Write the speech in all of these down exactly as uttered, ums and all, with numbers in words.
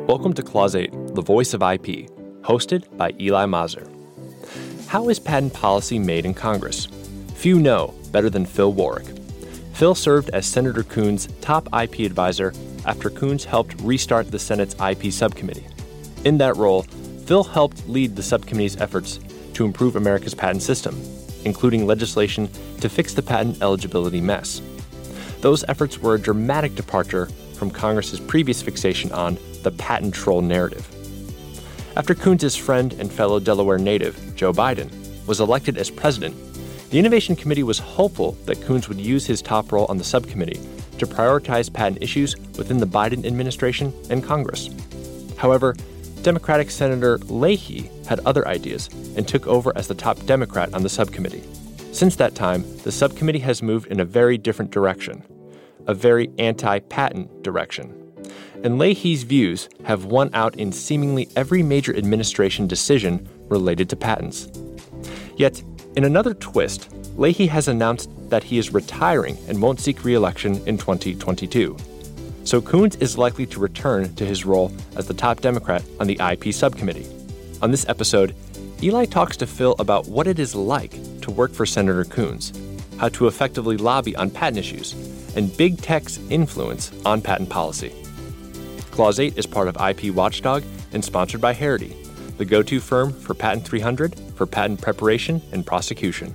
Welcome to Clause eight, the voice of I P, hosted by Eli Mazur. How is patent policy made in Congress? Few know better than Phil Warrick. Phil served as Senator Coons' top I P advisor after Coons helped restart the Senate's I P subcommittee. In that role, Phil helped lead the subcommittee's efforts to improve America's patent system, including legislation to fix the patent eligibility mess. Those efforts were a dramatic departure from Congress's previous fixation on the patent troll narrative. After Coons' friend and fellow Delaware native, Joe Biden, was elected as president, the Innovation Committee was hopeful that Coons would use his top role on the subcommittee to prioritize patent issues within the Biden administration and Congress. However, Democratic Senator Leahy had other ideas and took over as the top Democrat on the subcommittee. Since that time, the subcommittee has moved in a very different direction, a very anti-patent direction. And Leahy's views have won out in seemingly every major administration decision related to patents. Yet, in another twist, Leahy has announced that he is retiring and won't seek re-election in twenty twenty-two. So Coons is likely to return to his role as the top Democrat on the I P subcommittee. On this episode, Eli talks to Phil about what it is like to work for Senator Coons, how to effectively lobby on patent issues, and big tech's influence on patent policy. Clause eight is part of I P Watchdog and sponsored by Harity, the go-to firm for Patent three hundred for patent preparation and prosecution.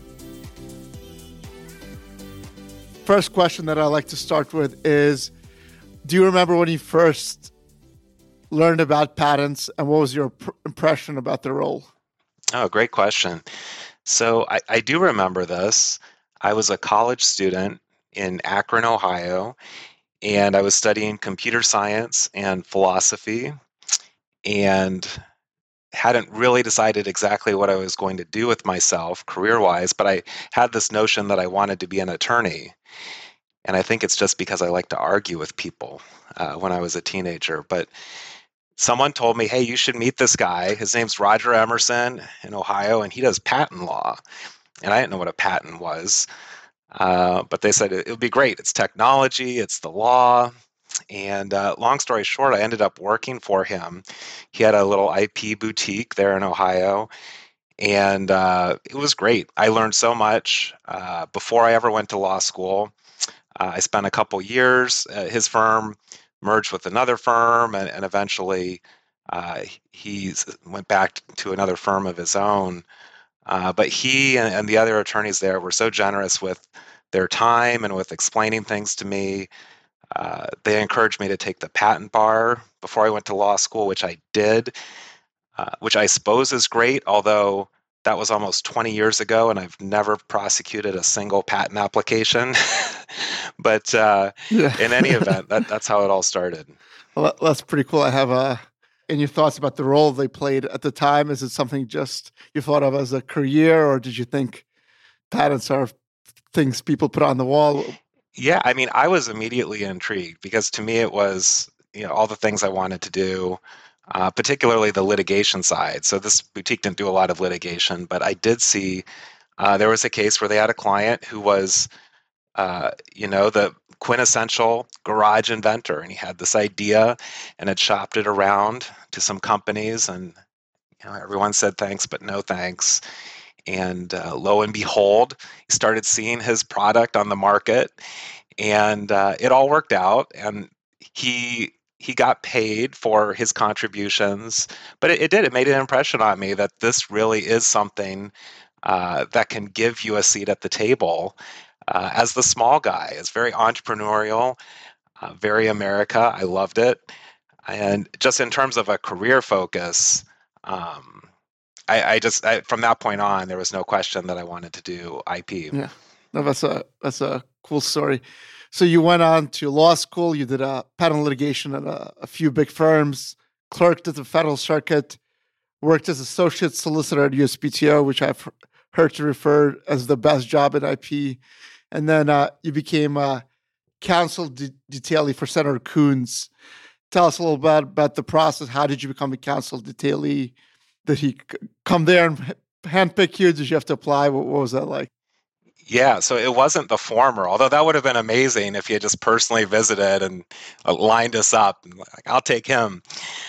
First question that I like to start with is, do you remember when you first learned about patents, and what was your pr- impression about the role? Oh, great question. So I, I do remember this. I was a college student in Akron, Ohio, and I was studying computer science and philosophy, and hadn't really decided exactly what I was going to do with myself career-wise, but I had this notion that I wanted to be an attorney. And I think it's just because I like to argue with people uh, when I was a teenager. But someone told me, hey, you should meet this guy. His name's Roger Emerson in Ohio, and he does patent law. And I didn't know what a patent was. Uh, but they said it would be great. It's technology, it's the law. And uh, long story short, I ended up working for him. He had a little I P boutique there in Ohio. And uh, it was great. I learned so much uh, before I ever went to law school. Uh, I spent a couple years. Uh, his firm merged with another firm, and, and eventually uh, he went back to another firm of his own. Uh, but he and, and the other attorneys there were so generous with their time and with explaining things to me. Uh, they encouraged me to take the patent bar before I went to law school, which I did, uh, which I suppose is great, although that was almost twenty years ago, and I've never prosecuted a single patent application. But uh, yeah. In any event, that, that's how it all started. Well, that's pretty cool. I have uh, any thoughts about the role they played at the time? Is it something just you thought of as a career, or did you think patents are things people put on the wall? Yeah, I mean, I was immediately intrigued because to me it was, you know, all the things I wanted to do. Uh, particularly the litigation side. So this boutique didn't do a lot of litigation, but I did see uh, there was a case where they had a client who was, uh, you know, the quintessential garage inventor, and he had this idea and had shopped it around to some companies, and you know, everyone said thanks, but no thanks. And uh, lo and behold, he started seeing his product on the market, and uh, it all worked out, and he. He got paid for his contributions, but it, it did. It made an impression on me that this really is something uh, that can give you a seat at the table uh, as the small guy. It's very entrepreneurial, uh, very America. I loved it. And just in terms of a career focus, um, I, I just, I, from that point on, there was no question that I wanted to do I P. Yeah, no, that's a, that's a cool story. So you went on to law school, you did a patent litigation at a, a few big firms, clerked at the Federal Circuit, worked as associate solicitor at U S P T O, which I've heard to refer as the best job in I P. And then uh, you became a counsel de- detailee for Senator Coons. Tell us a little bit about the process. How did you become a counsel detailee? Did he c- come there and handpick you? Did you have to apply? What, what was that like? Yeah, so it wasn't the former, although that would have been amazing if he had just personally visited and uh, lined us up. Like, I'll take him.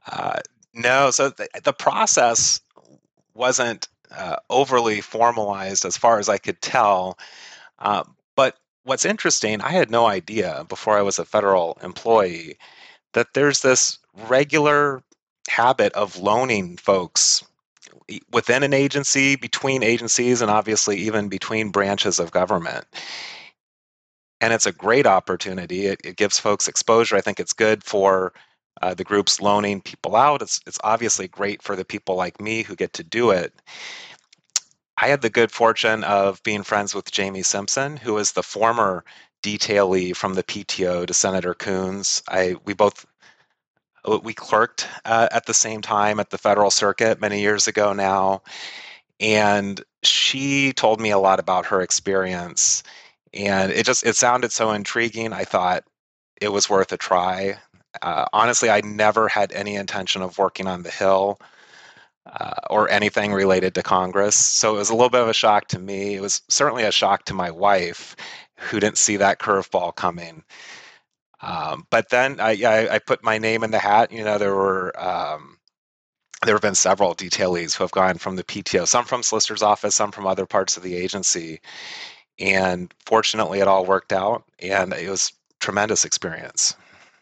Uh, no, so the, the process wasn't uh, overly formalized as far as I could tell. Uh, but what's interesting, I had no idea before I was a federal employee that there's this regular habit of loaning folks within an agency, between agencies, and obviously even between branches of government. And it's a great opportunity. It, it gives folks exposure. I think it's good for uh, the groups loaning people out. It's, it's obviously great for the people like me who get to do it. I had the good fortune of being friends with Jamie Simpson, who is the former detailee from the P T O to Senator Coons. I we both we clerked uh, at the same time at the federal circuit many years ago now, and she told me a lot about her experience, and it just it sounded so intriguing. I thought it was worth a try. Uh, honestly, I never had any intention of working on the Hill uh, or anything related to Congress, so it was a little bit of a shock to me. It was certainly a shock to my wife, who didn't see that curveball coming. Um, but then I, I, I put my name in the hat. You know, there were um, there have been several detailees who have gone from the P T O, some from solicitor's office, some from other parts of the agency, and fortunately, it all worked out, and it was a tremendous experience.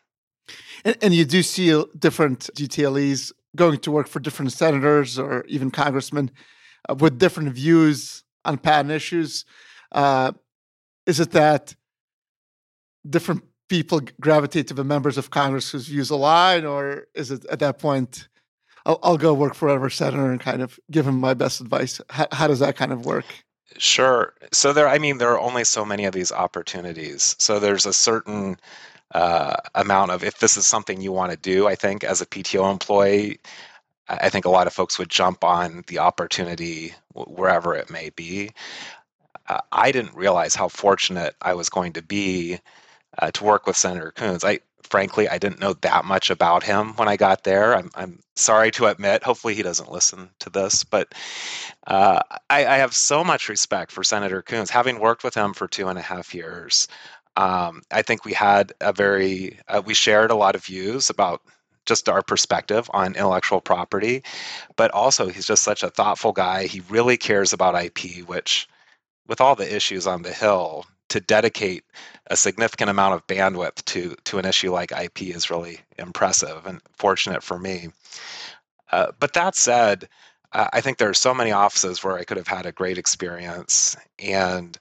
And, and you do see different detailees going to work for different senators or even congressmen uh, with different views on patent issues. Uh, is it that different people gravitate to the members of Congress whose views align, or is it at that point, I'll, I'll go work for whatever senator and kind of give him my best advice? How, how does that kind of work? Sure. So there, I mean, there are only so many of these opportunities. So there's a certain uh, amount of, if this is something you want to do, I think as a P T O employee, I think a lot of folks would jump on the opportunity wherever it may be. Uh, I didn't realize how fortunate I was going to be uh, to work with Senator Coons. I frankly, I didn't know that much about him when I got there. I'm, I'm sorry to admit. Hopefully, he doesn't listen to this, but uh, I, I have so much respect for Senator Coons. Having worked with him for two and a half years, um, I think we had a very uh, we shared a lot of views about just our perspective on intellectual property, but also he's just such a thoughtful guy. He really cares about I P, which, with all the issues on the Hill, to dedicate a significant amount of bandwidth to to an issue like I P is really impressive and fortunate for me. Uh, but that said, uh, I think there are so many offices where I could have had a great experience. And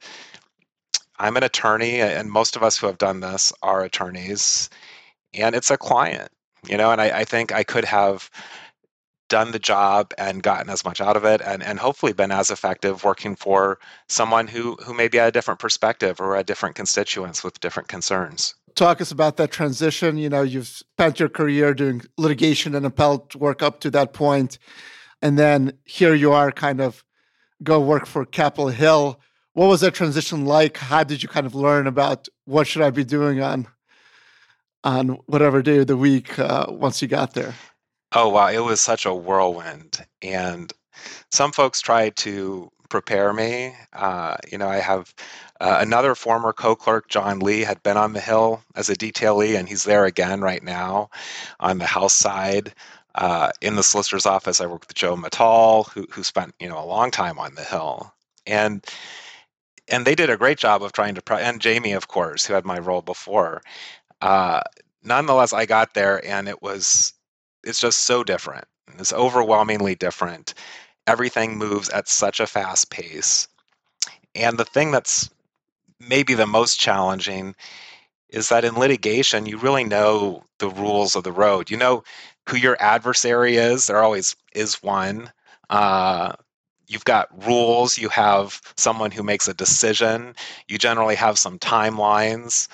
I'm an attorney, and most of us who have done this are attorneys, and it's a client, you know, and I, I think I could have done the job and gotten as much out of it, and, and hopefully been as effective working for someone who, who maybe had a different perspective or had different constituents with different concerns. Talk us about that transition. You know, you've spent your career doing litigation and appellate work up to that point, and then here you are kind of go work for Capitol Hill. What was that transition like? How did you kind of learn about what should I be doing on on whatever day of the week uh, once you got there? Oh, wow. It was such a whirlwind. And some folks tried to prepare me. Uh, you know, I have uh, another former co-clerk, John Lee, had been on the Hill as a detailee, and he's there again right now on the House side. Uh, in the solicitor's office, I worked with Joe Mattal, who who spent, you know, a long time on the Hill. And and they did a great job of trying to, pro- and Jamie, of course, who had my role before. Uh, nonetheless, I got there, and it was, it's just so different. It's overwhelmingly different. Everything moves at such a fast pace. And the thing that's maybe the most challenging is that in litigation, you really know the rules of the road. You know who your adversary is. There always is one. Uh, you've got rules. You have someone who makes a decision. You generally have some timelines.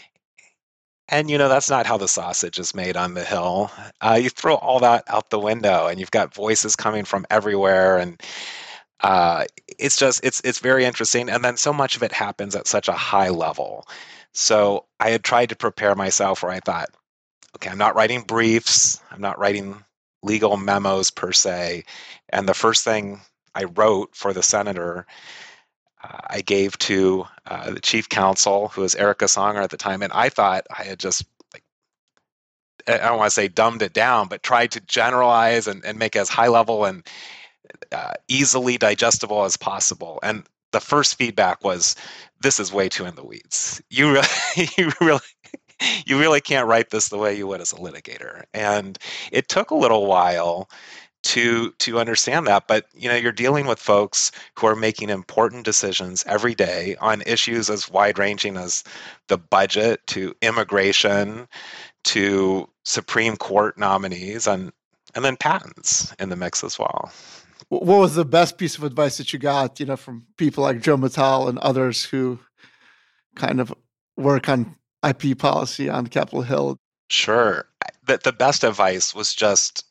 And, you know, that's not how the sausage is made on the Hill. Uh, you throw all that out the window, and you've got voices coming from everywhere. And uh, it's just, it's it's very interesting. And then so much of it happens at such a high level. So I had tried to prepare myself where I thought, okay, I'm not writing briefs. I'm not writing legal memos per se. And the first thing I wrote for the senator, uh, I gave to uh, the chief counsel, who was Erica Songer at the time. And I thought I had just like I don't want to say dumbed it down, but tried to generalize and, and make it as high level and uh, easily digestible as possible. And the first feedback was, this is way too in the weeds. You really, you really, you really can't write this the way you would as a litigator. And it took a little while to to understand that. But you know, you're dealing with folks who are making important decisions every day on issues as wide-ranging as the budget to immigration to Supreme Court nominees and and then patents in the mix as well. What was the best piece of advice that you got, you know, from people like Joe Mittal and others who kind of work on I P policy on Capitol Hill? Sure. The, the best advice was just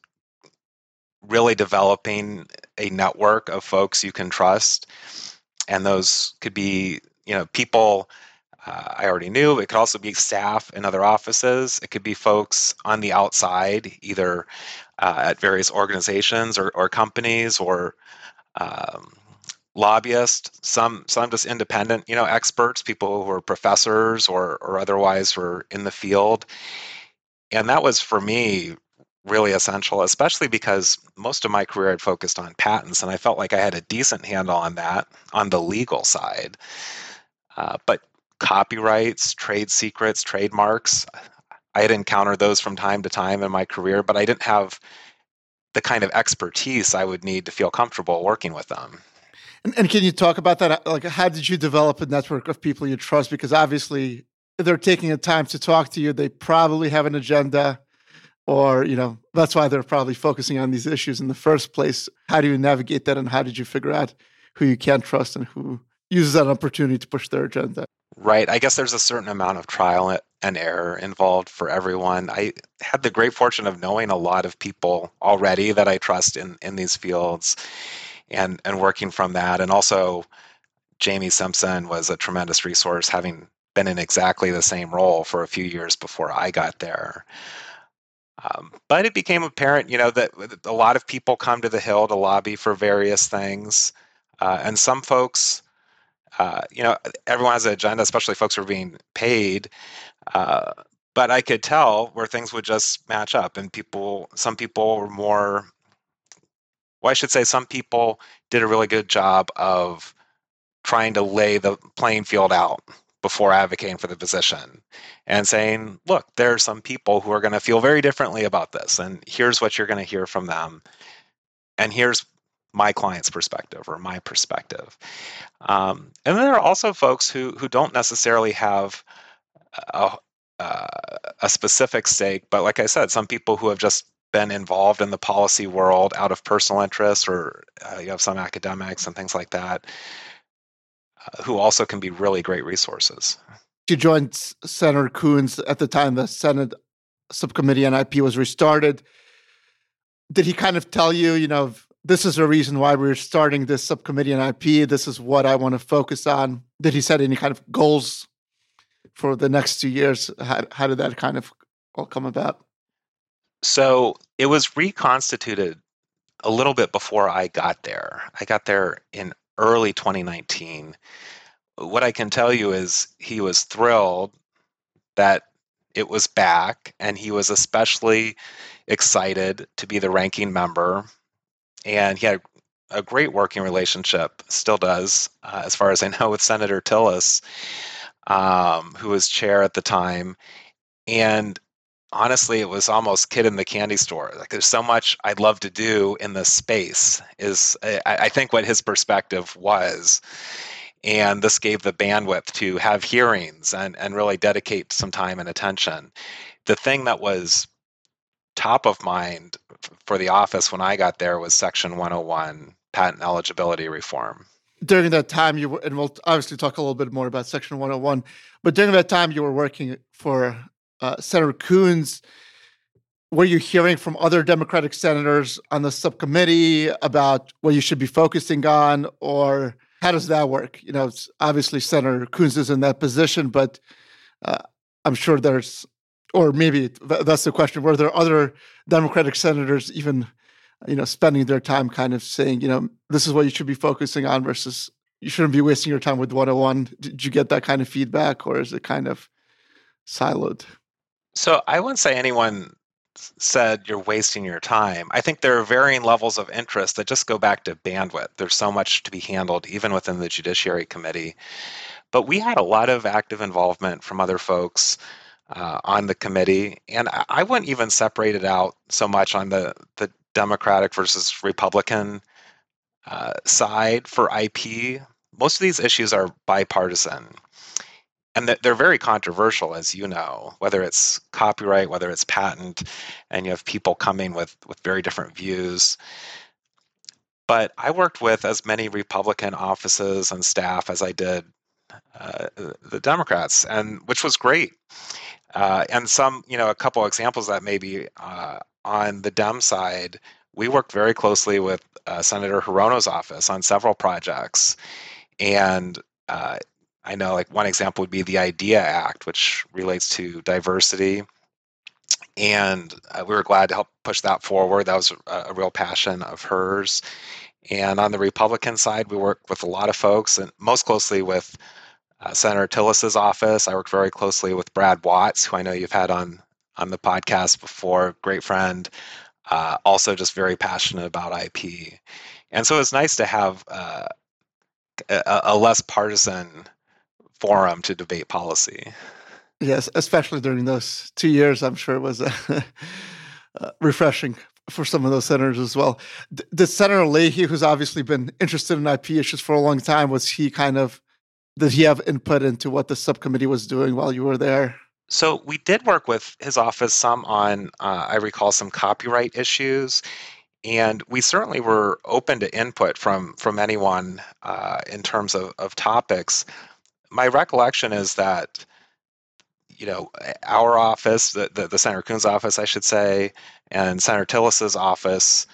really developing a network of folks you can trust. And those could be, you know, people uh, I already knew. It could also be staff in other offices. It could be folks on the outside, either uh, at various organizations or, or companies or um, lobbyists, some some just independent, you know, experts, people who are professors or or otherwise who are in the field. And that was, for me, really essential, especially because most of my career I'd focused on patents, and I felt like I had a decent handle on that on the legal side. Uh, but copyrights, trade secrets, trademarks, I had encountered those from time to time in my career, but I didn't have the kind of expertise I would need to feel comfortable working with them. And, and can you talk about that? Like, how did you develop a network of people you trust? Because obviously they're taking the time to talk to you. They probably have an agenda, or, you know, that's why they're probably focusing on these issues in the first place. How do you navigate that? And how did you figure out who you can trust and who uses that opportunity to push their agenda? Right. I guess there's a certain amount of trial and error involved for everyone. I had the great fortune of knowing a lot of people already that I trust in, in these fields and, and working from that. And also, Jamie Simpson was a tremendous resource, having been in exactly the same role for a few years before I got there. Um, but it became apparent, you know, that a lot of people come to the Hill to lobby for various things. Uh, and some folks, uh, you know, everyone has an agenda, especially folks who are being paid. Uh, but I could tell where things would just match up, and people, some people were more, well, I should say some people did a really good job of trying to lay the playing field out before advocating for the position and saying, look, there are some people who are going to feel very differently about this, and here's what you're going to hear from them. And here's my client's perspective or my perspective. Um, and then there are also folks who who don't necessarily have a, uh, a specific stake, but like I said, some people who have just been involved in the policy world out of personal interest, or uh, you have some academics and things like that, uh, who also can be really great resources. You joined Senator Coons at the time the Senate subcommittee on I P was restarted. Did he kind of tell you, you know, this is the reason why we're starting this subcommittee on I P, this is what I want to focus on? Did he set any kind of goals for the next two years? How, how did that kind of all come about? So it was reconstituted a little bit before I got there. I got there in early twenty nineteen. What I can tell you is he was thrilled that it was back, and he was especially excited to be the ranking member. And he had a great working relationship, still does, uh, as far as I know, with Senator Tillis, um, who was chair at the time. And honestly, it was almost kid in the candy store. Like, there's so much I'd love to do in this space, is I, I think what his perspective was. And this gave the bandwidth to have hearings and, and really dedicate some time and attention. The thing that was top of mind for the office when I got there was Section one oh one, patent eligibility reform. During that time, you were, and we'll obviously talk a little bit more about Section one oh one, but during that time you were working for uh, Senator Coons. Were you hearing from other Democratic senators on the subcommittee about what you should be focusing on, or how does that work? You know, it's obviously Senator Coons is in that position, but uh, I'm sure there's, or maybe that's the question, were there other Democratic senators even, you know, spending their time kind of saying, you know, this is what you should be focusing on versus you shouldn't be wasting your time with one oh one? Did you get that kind of feedback, or is it kind of siloed? So I wouldn't say anyone said you're wasting your time. I think there are varying levels of interest that just go back to bandwidth. There's so much to be handled, even within the Judiciary Committee. But we had a lot of active involvement from other folks uh, on the committee, and I, I wouldn't even separate it out so much on the, the Democratic versus Republican uh, side for I P. Most of these issues are bipartisan. And they're very controversial, as you know, whether it's copyright, whether it's patent, and you have people coming with, with very different views. But I worked with as many Republican offices and staff as I did uh, the Democrats, and which was great. Uh, and some, you know, a couple examples that maybe uh, on the Dem side, we worked very closely with uh, Senator Hirono's office on several projects. And uh, I know like one example would be the IDEA Act, which relates to diversity. And uh, we were glad to help push that forward. That was a, a real passion of hers. And on the Republican side, we worked with a lot of folks, and most closely with uh, Senator Tillis's office. I worked very closely with Brad Watts, who I know you've had on, on the podcast before, great friend, uh, also just very passionate about I P. And so it's nice to have uh, a, a less partisan forum to debate policy. Yes, especially during those two years, I'm sure it was uh, uh, refreshing for some of those senators as well. D- did Senator Leahy, who's obviously been interested in I P issues for a long time, was he kind of, did he have input into what the subcommittee was doing while you were there? So we did work with his office some on, uh, I recall, some copyright issues. And we certainly were open to input from, from anyone uh, in terms of, of topics. My recollection is that, you know, our office, the, the, the Senator Coons office, I should say, and Senator Tillis's office,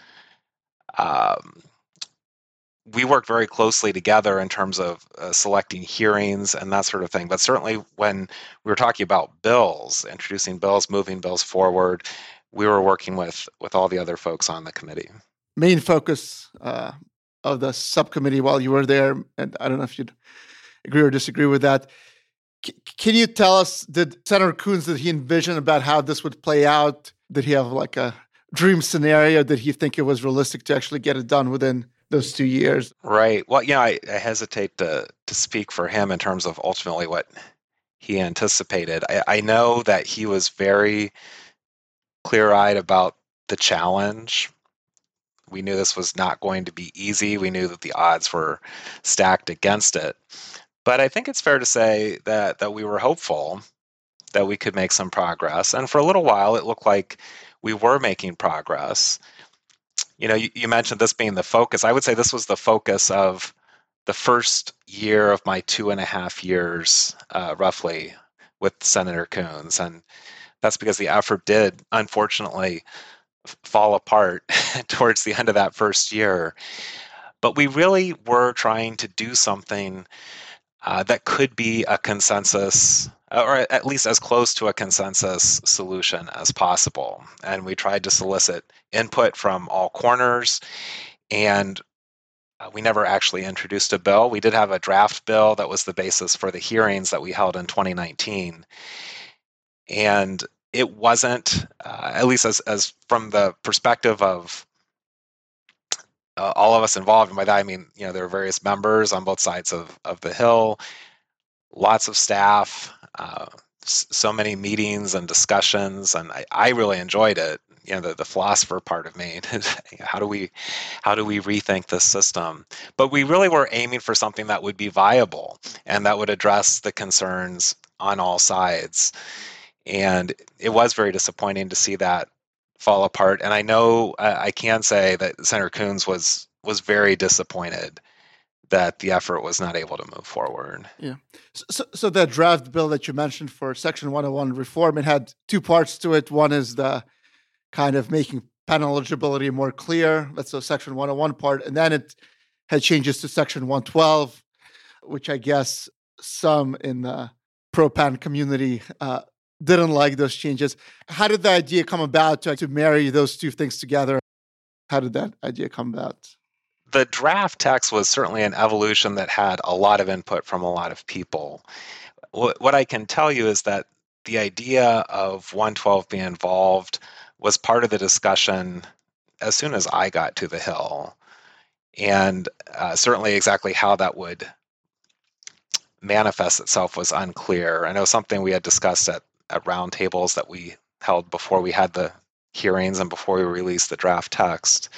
um, we worked very closely together in terms of uh, selecting hearings and that sort of thing. But certainly when we were talking about bills, introducing bills, moving bills forward, we were working with, with all the other folks on the committee. Main focus uh, of the subcommittee while you were there, and I don't know if you'd agree or disagree with that. C- can you tell us, did Senator Coons, did he envision about how this would play out? Did he have like a dream scenario? Did he think it was realistic to actually get it done within those two years? Right. Well, you know, I, I hesitate to to speak for him in terms of ultimately what he anticipated. I, I know that he was very clear-eyed about the challenge. We knew this was not going to be easy. We knew that the odds were stacked against it. But I think it's fair to say that that we were hopeful that we could make some progress. And for a little while, it looked like we were making progress. You know, you, you mentioned this being the focus. I would say this was the focus of the first year of my two and a half years, uh, roughly, with Senator Coons. And that's because the effort did, unfortunately, fall apart towards the end of that first year. But we really were trying to do something uh, that could be a consensus, or at least as close to a consensus solution as possible. And we tried to solicit input from all corners, and uh, we never actually introduced a bill. We did have a draft bill that was the basis for the hearings that we held in twenty nineteen. And it wasn't, uh, at least as, as from the perspective of uh, all of us involved, and by that I mean, you know, there were various members on both sides of, of the Hill, lots of staff, uh, s- so many meetings and discussions, and I, I really enjoyed it. You know, the, the philosopher part of me, how do we, how do we rethink this system? But we really were aiming for something that would be viable and that would address the concerns on all sides. And it was very disappointing to see that fall apart. And I know uh, I can say that Senator Coons was was very disappointed that the effort was not able to move forward. Yeah. So, so that draft bill that you mentioned for Section one oh one reform, it had two parts to it. One is the kind of making pen eligibility more clear. That's the Section one oh one part. And then it had changes to Section one twelve, which I guess some in the pro-pen community uh, didn't like those changes. How did the idea come about to, to marry those two things together? How did that idea come about? The draft text was certainly an evolution that had a lot of input from a lot of people. What I can tell you is that the idea of one twelve being involved was part of the discussion as soon as I got to the Hill. And uh, certainly exactly how that would manifest itself was unclear. I know something we had discussed at, at roundtables that we held before we had the hearings and before we released the draft text.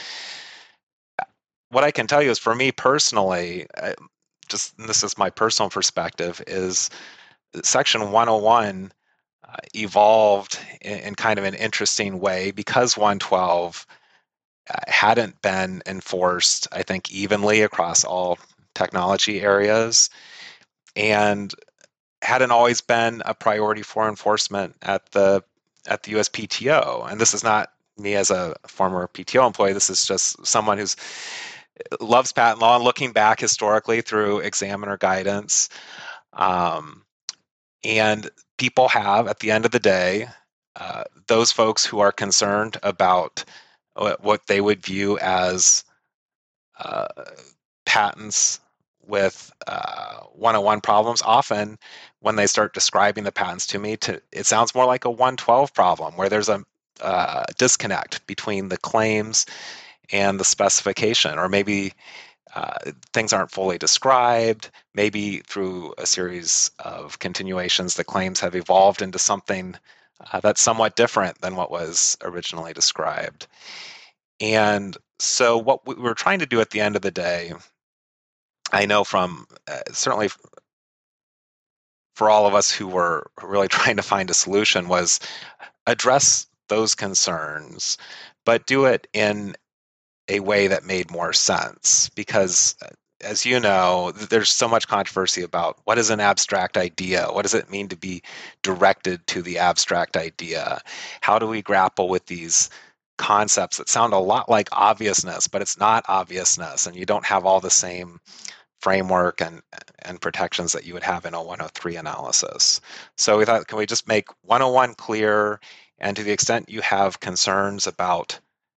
What I can tell you is, for me personally, I, just and this is my personal perspective, is Section one oh one uh, evolved in, in kind of an interesting way because one twelve uh, hadn't been enforced, I think, evenly across all technology areas, and hadn't always been a priority for enforcement at the at the U S P T O. And this is not me as a former P T O employee. This is just someone who's loves patent law and looking back historically through examiner guidance. Um, and people have, at the end of the day, uh, those folks who are concerned about what they would view as uh, patents with uh, one oh one problems. Often when they start describing the patents to me, to, it sounds more like a one twelve problem, where there's a uh, disconnect between the claims and the specification, or maybe uh, things aren't fully described. Maybe through a series of continuations, the claims have evolved into something uh, that's somewhat different than what was originally described. And so what we were trying to do at the end of the day, I know from uh, certainly for all of us who were really trying to find a solution, was address those concerns, but do it in a way that made more sense. Because, as you know, there's so much controversy about what is an abstract idea? What does it mean to be directed to the abstract idea? How do we grapple with these concepts that sound a lot like obviousness, but it's not obviousness, and you don't have all the same framework and and protections that you would have in a one oh three analysis. So we thought, can we just make one oh one clear? And to the extent you have concerns about,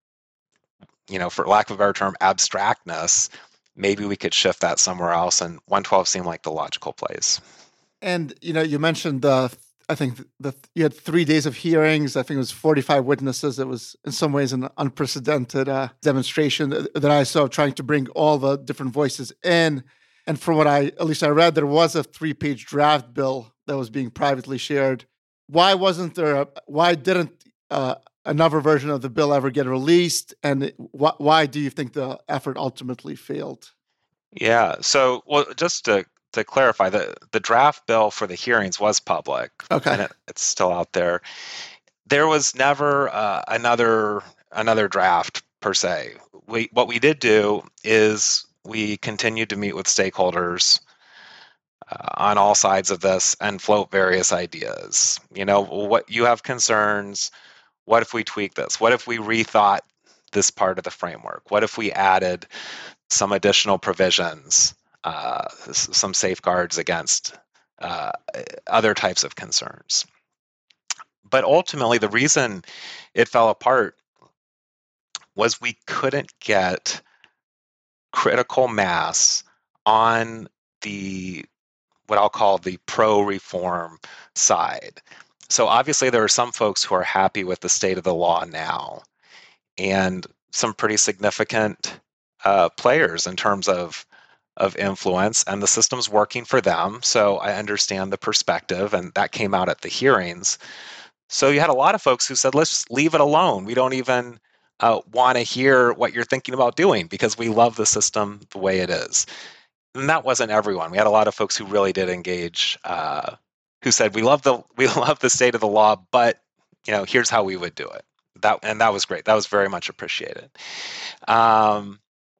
you know, for lack of a better term, abstractness, maybe we could shift that somewhere else. And one twelve seemed like the logical place. And, you know, you mentioned the, I think the, you had three days of hearings. I think it was forty-five witnesses. It was in some ways an unprecedented uh, demonstration that, that I saw, trying to bring all the different voices in. And from what I, at least I read, there was a three-page draft bill that was being privately shared. Why wasn't there, a, why didn't uh, another version of the bill ever get released? And wh- why do you think the effort ultimately failed? Yeah, so, well, just to to clarify, the, the draft bill for the hearings was public. Okay. And it, it's still out there. There was never uh, another another draft per se. We what we did do is we continued to meet with stakeholders uh, on all sides of this and float various ideas. You know, what you have concerns. What if we tweak this? What if we rethought this part of the framework? What if we added some additional provisions, uh, some safeguards against uh, other types of concerns? But ultimately, the reason it fell apart was we couldn't get critical mass on the, what I'll call the pro-reform side. So obviously there are some folks who are happy with the state of the law now, and some pretty significant uh, players in terms of of influence, and the system's working for them. So I understand the perspective, and that came out at the hearings. So you had a lot of folks who said, let's just leave it alone. We don't even uh, want to hear what you're thinking about doing because we love the system the way it is. And that wasn't everyone. We had a lot of folks who really did engage, uh, who said, we love the we love the state of the law, but you know, here's how we would do it. That and that was great. That was very much appreciated. Um,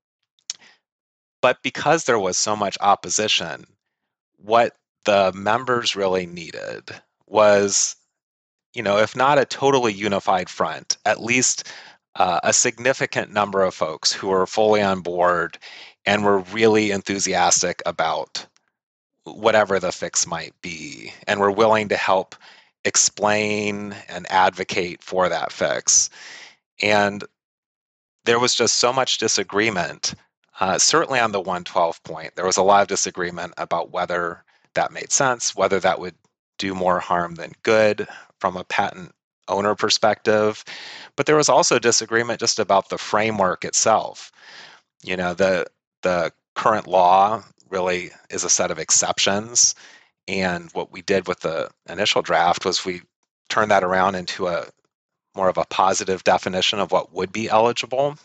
but because there was so much opposition, what the members really needed was, you know, if not a totally unified front, at least uh, a significant number of folks who were fully on board and were really enthusiastic about whatever the fix might be, and were willing to help explain and advocate for that fix. And there was just so much disagreement, uh, certainly on the one twelve point. There was a lot of disagreement about whether that made sense, whether that would do more harm than good from a patent owner perspective, but there was also disagreement just about the framework itself. You know, the the current law really is a set of exceptions, and what we did with the initial draft was we turned that around into a more of a positive definition of what would be eligible.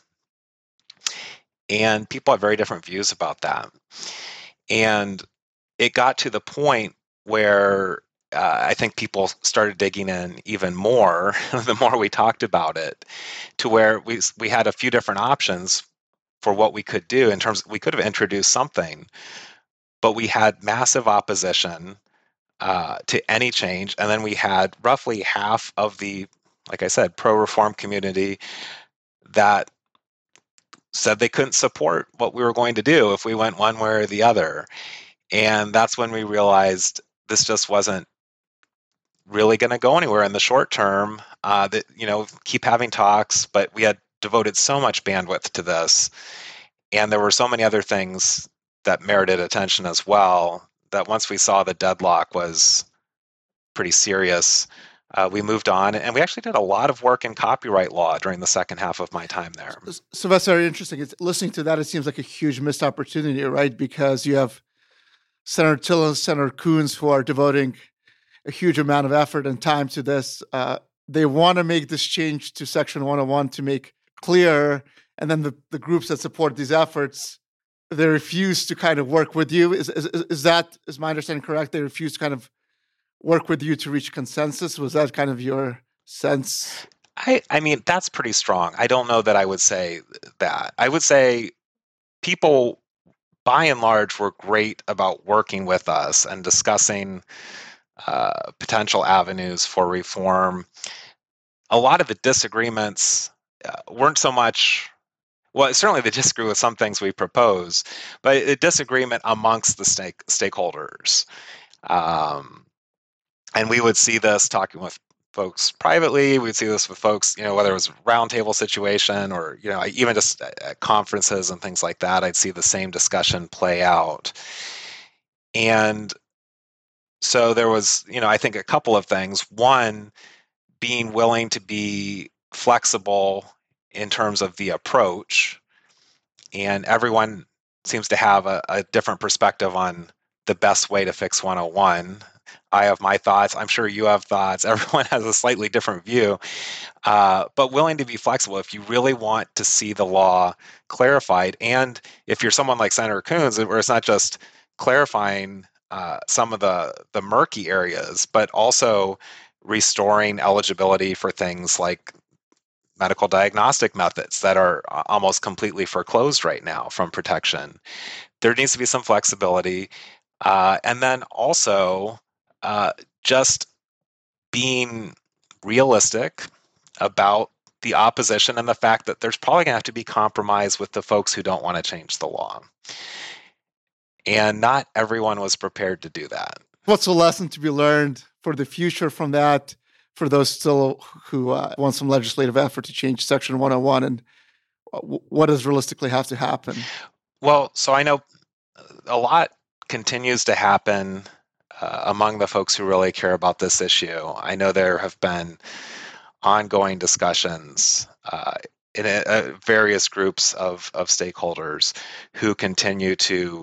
And people have very different views about that. And it got to the point where uh, I think people started digging in even more the more we talked about it, to where we we had a few different options for what we could do in terms of, we could have introduced something, but we had massive opposition uh, to any change. And then we had roughly half of the, like I said, pro-reform community that said they couldn't support what we were going to do if we went one way or the other. And that's when we realized this just wasn't really going to go anywhere in the short term. Uh, that, you know, keep having talks, but we had devoted so much bandwidth to this, and there were so many other things that merited attention as well, that once we saw the deadlock was pretty serious, uh, we moved on. And we actually did a lot of work in copyright law during the second half of my time there. So that's very interesting. It's, listening to that, it seems like a huge missed opportunity, right? Because you have Senator Thiel and Senator Coons who are devoting a huge amount of effort and time to this. Uh, they want to make this change to Section one oh one to make clear, and then the, the groups that support these efforts, they refuse to kind of work with you. Is, is is that, is my understanding correct? They refuse to kind of work with you to reach consensus? Was that kind of your sense? I, I mean, that's pretty strong. I don't know that I would say that. I would say people, by and large, were great about working with us and discussing uh, potential avenues for reform. A lot of the disagreements uh, weren't so much, well, certainly they disagree with some things we propose, but a disagreement amongst the stake, stakeholders. Um, and we would see this talking with folks privately. We'd see this with folks, you know, whether it was a roundtable situation or, you know, even just at conferences and things like that, I'd see the same discussion play out. And so there was, you know, I think a couple of things. One, being willing to be flexible in terms of the approach. And everyone seems to have a, a different perspective on the best way to fix one oh one. I have my thoughts. I'm sure you have thoughts. Everyone has a slightly different view, uh, but willing to be flexible if you really want to see the law clarified. And if you're someone like Senator Coons, where it's not just clarifying uh, some of the, the murky areas, but also restoring eligibility for things like medical diagnostic methods that are almost completely foreclosed right now from protection. There needs to be some flexibility. Uh, and then also uh, just being realistic about the opposition and the fact that there's probably going to have to be compromise with the folks who don't want to change the law. And not everyone was prepared to do that. What's a lesson to be learned for the future from that, for those still who uh, want some legislative effort to change Section one oh one, and what does realistically have to happen? Well, so I know a lot continues to happen uh, among the folks who really care about this issue. I know there have been ongoing discussions uh, in a, a various groups of, of stakeholders who continue to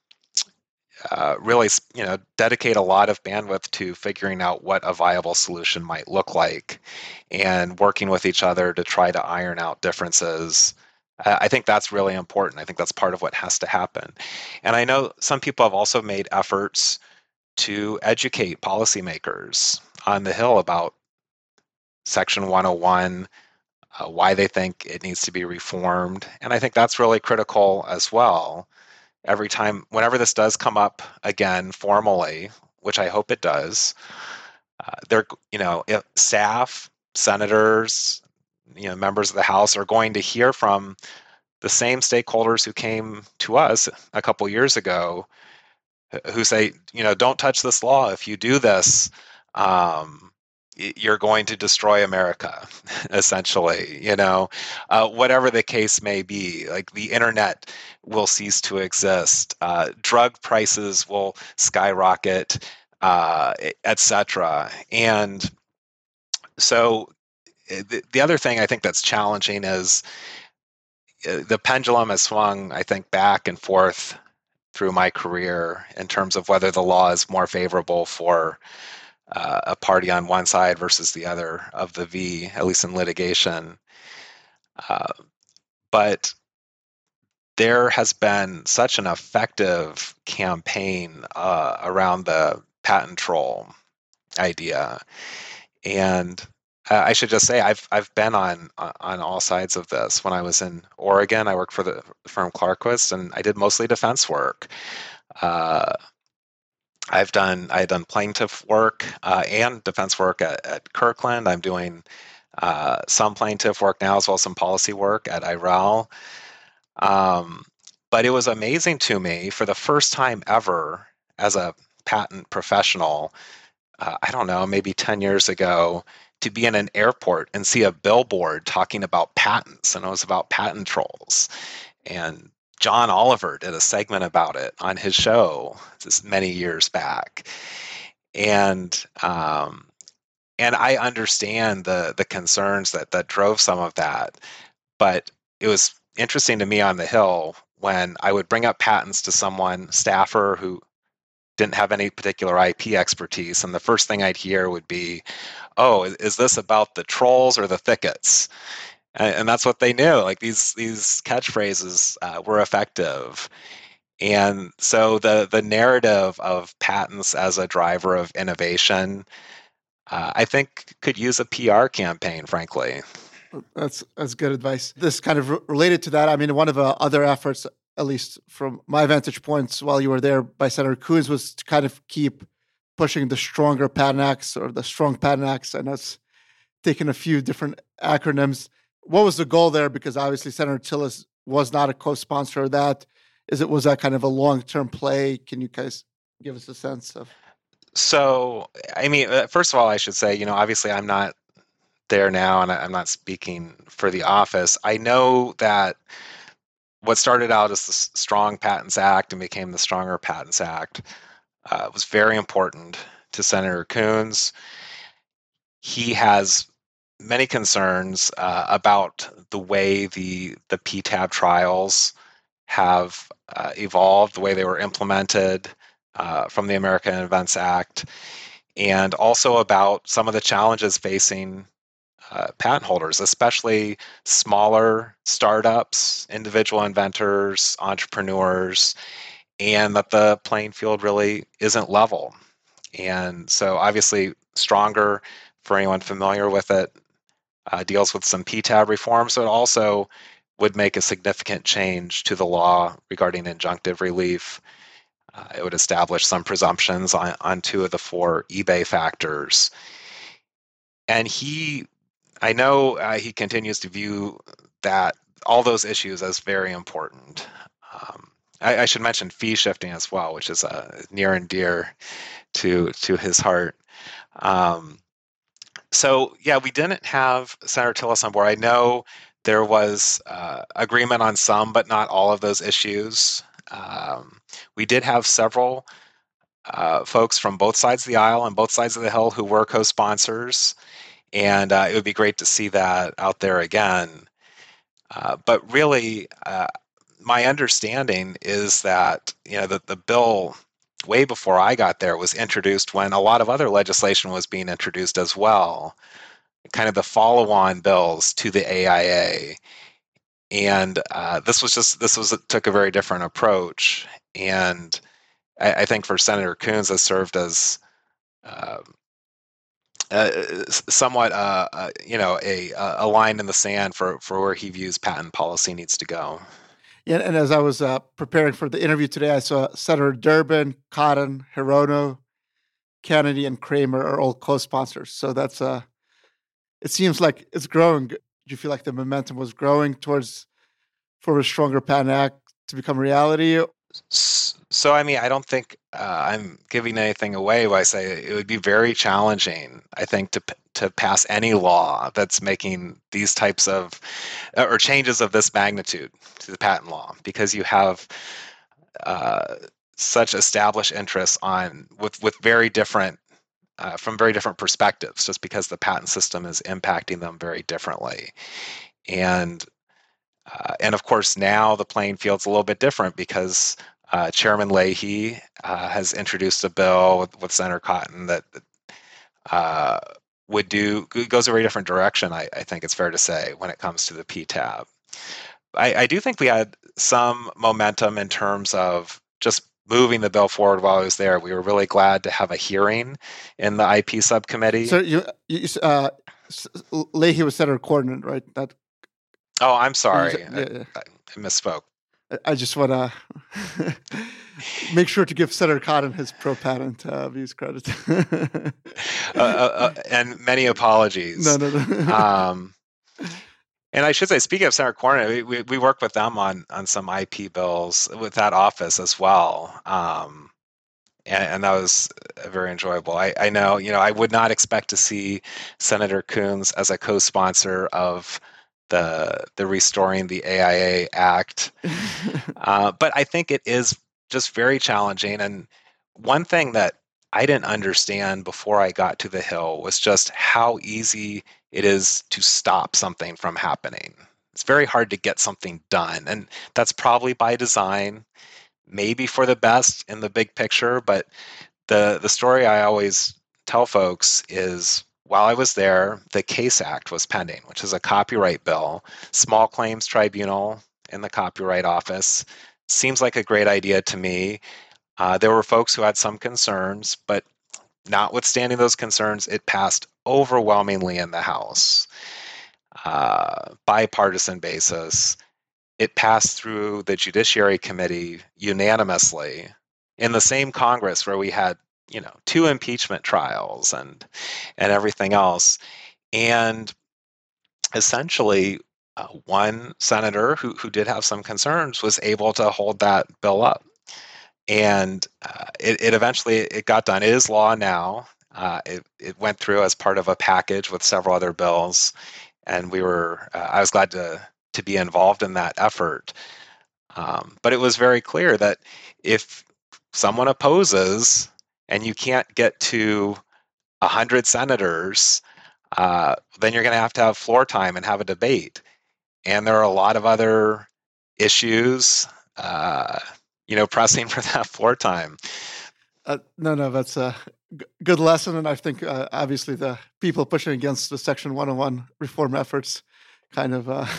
Uh, really, you know, dedicate a lot of bandwidth to figuring out what a viable solution might look like, and working with each other to try to iron out differences. Uh, I think that's really important. I think that's part of what has to happen. And I know some people have also made efforts to educate policymakers on the Hill about Section one oh one, uh, why they think it needs to be reformed. And I think that's really critical as well. Every time, whenever this does come up again formally, which I hope it does, uh, they're, you know, if staff, senators, you know, members of the House are going to hear from the same stakeholders who came to us a couple years ago, who say, you know, don't touch this law. If you do this, um, you're going to destroy America, essentially, you know, uh, whatever the case may be. Like, the internet will cease to exist, uh, drug prices will skyrocket, uh, et cetera. And So the, the other thing I think that's challenging is uh, the pendulum has swung, I think, back and forth through my career in terms of whether the law is more favorable for uh, a party on one side versus the other of the V, at least in litigation. Uh, but there has been such an effective campaign uh, around the patent troll idea, and uh, I should just say I've I've been on on all sides of this. When I was in Oregon, I worked for the firm Klarquist, and I did mostly defense work. Uh, I've done I've done plaintiff work uh, and defense work at, at Kirkland. I'm doing uh, some plaintiff work now as well as some policy work at I R A L. Um, but it was amazing to me for the first time ever as a patent professional, uh, I don't know, maybe ten years ago, to be in an airport and see a billboard talking about patents, and it was about patent trolls. And John Oliver did a segment about it on his show just many years back. And um, and I understand the the concerns that that drove some of that, but it was interesting to me on the Hill when I would bring up patents to someone, staffer who didn't have any particular I P expertise, and the first thing I'd hear would be, "Oh, is this about the trolls or the thickets?" And, and that's what they knew. Like these these catchphrases uh, were effective, and so the the narrative of patents as a driver of innovation, uh, I think, could use a P R campaign, frankly. That's that's good advice. This kind of re- related to that. I mean, one of the other efforts, at least from my vantage points, while you were there by Senator Coons, was to kind of keep pushing the Stronger Patent Acts or the Strong Patent Acts. I know it's taken a few different acronyms. What was the goal there? Because obviously Senator Tillis was not a co-sponsor of that. Is it was that kind of a long-term play? Can you guys give us a sense of? So, I mean, uh, first of all, I should say, you know, obviously I'm not there now, and I, I'm not speaking for the office. I know that what started out as the Strong Patents Act and became the Stronger Patents Act uh, was very important to Senator Coons. He has many concerns uh, about the way the the P T A B trials have uh, evolved, the way they were implemented uh, from the American Invents Act, and also about some of the challenges facing Uh, patent holders, especially smaller startups, individual inventors, entrepreneurs, and that the playing field really isn't level. And so obviously Stronger, for anyone familiar with it, uh, deals with some P T A B reforms, but also would make a significant change to the law regarding injunctive relief. Uh, it would establish some presumptions on, on two of the four eBay factors. And he I know uh, he continues to view that all those issues as very important. Um, I, I should mention fee shifting as well, which is uh, near and dear to to his heart. Um, so yeah, we didn't have Senator Tillis on board. I know there was uh, agreement on some, but not all of those issues. Um, we did have several uh, folks from both sides of the aisle and both sides of the Hill who were co-sponsors. And uh, it would be great to see that out there again. Uh, but really, uh, my understanding is that you know the, the bill, way before I got there, was introduced when a lot of other legislation was being introduced as well, kind of the follow-on bills to the A I A. And uh, this was just this was took a very different approach. And I, I think for Senator Coons, has served as uh, Uh, somewhat, uh, uh, you know, a a line in the sand for for where he views patent policy needs to go. Yeah, and as I was uh, preparing for the interview today, I saw Senator Durbin, Cotton, Hirono, Kennedy, and Kramer are all co-sponsors. So that's uh, it seems like it's growing. Do you feel like the momentum was growing towards for a Stronger Patent Act to become reality? So, I mean, I don't think uh, I'm giving anything away when I say it would be very challenging, I think, to to pass any law that's making these types of or changes of this magnitude to the patent law, because you have uh, such established interests on with with very different uh, from very different perspectives, just because the patent system is impacting them very differently. And uh, and of course, now the playing field's a little bit different because uh, Chairman Leahy uh, has introduced a bill with, with Senator Cotton that uh, would do goes a very different direction. I, I think it's fair to say when it comes to the P T A B. I, I do think we had some momentum in terms of just moving the bill forward while I was there. We were really glad to have a hearing in the I P subcommittee. So you, you uh, Leahy was Senator Cornyn, right? That. Oh, I'm sorry. Yeah, yeah. I, I misspoke. I just want to make sure to give Senator Cotton his pro-patent uh, views credit. uh, uh, uh, and many apologies. No, no, no. um, and I should say, speaking of Senator Cornyn, we, we, we worked with them on on some I P bills with that office as well. Um, and, and that was very enjoyable. I, I know, you know, I would not expect to see Senator Coons as a co-sponsor of the the Restoring the A I A Act. uh, but I think it is just very challenging. And one thing that I didn't understand before I got to the Hill was just how easy it is to stop something from happening. It's very hard to get something done. And that's probably by design, maybe for the best in the big picture. But the the story I always tell folks is, while I was there, the CASE Act was pending, which is a copyright bill, small claims tribunal in the Copyright Office. Seems like a great idea to me. Uh, there were folks who had some concerns, but notwithstanding those concerns, it passed overwhelmingly in the House, uh, bipartisan basis. It passed through the Judiciary Committee unanimously in the same Congress where we had, you know, two impeachment trials and and everything else. And essentially, uh, one senator who, who did have some concerns was able to hold that bill up. And uh, it, it eventually it got done. It is law now. Uh, it, it went through as part of a package with several other bills. And we were, uh, I was glad to, to be involved in that effort. Um, but it was very clear that if someone opposes and you can't get to one hundred senators, uh, then you're going to have to have floor time and have a debate. And there are a lot of other issues, uh, you know, pressing for that floor time. Uh, no, no, that's a g- good lesson. And I think, uh, obviously, the people pushing against the Section one oh one reform efforts kind of uh,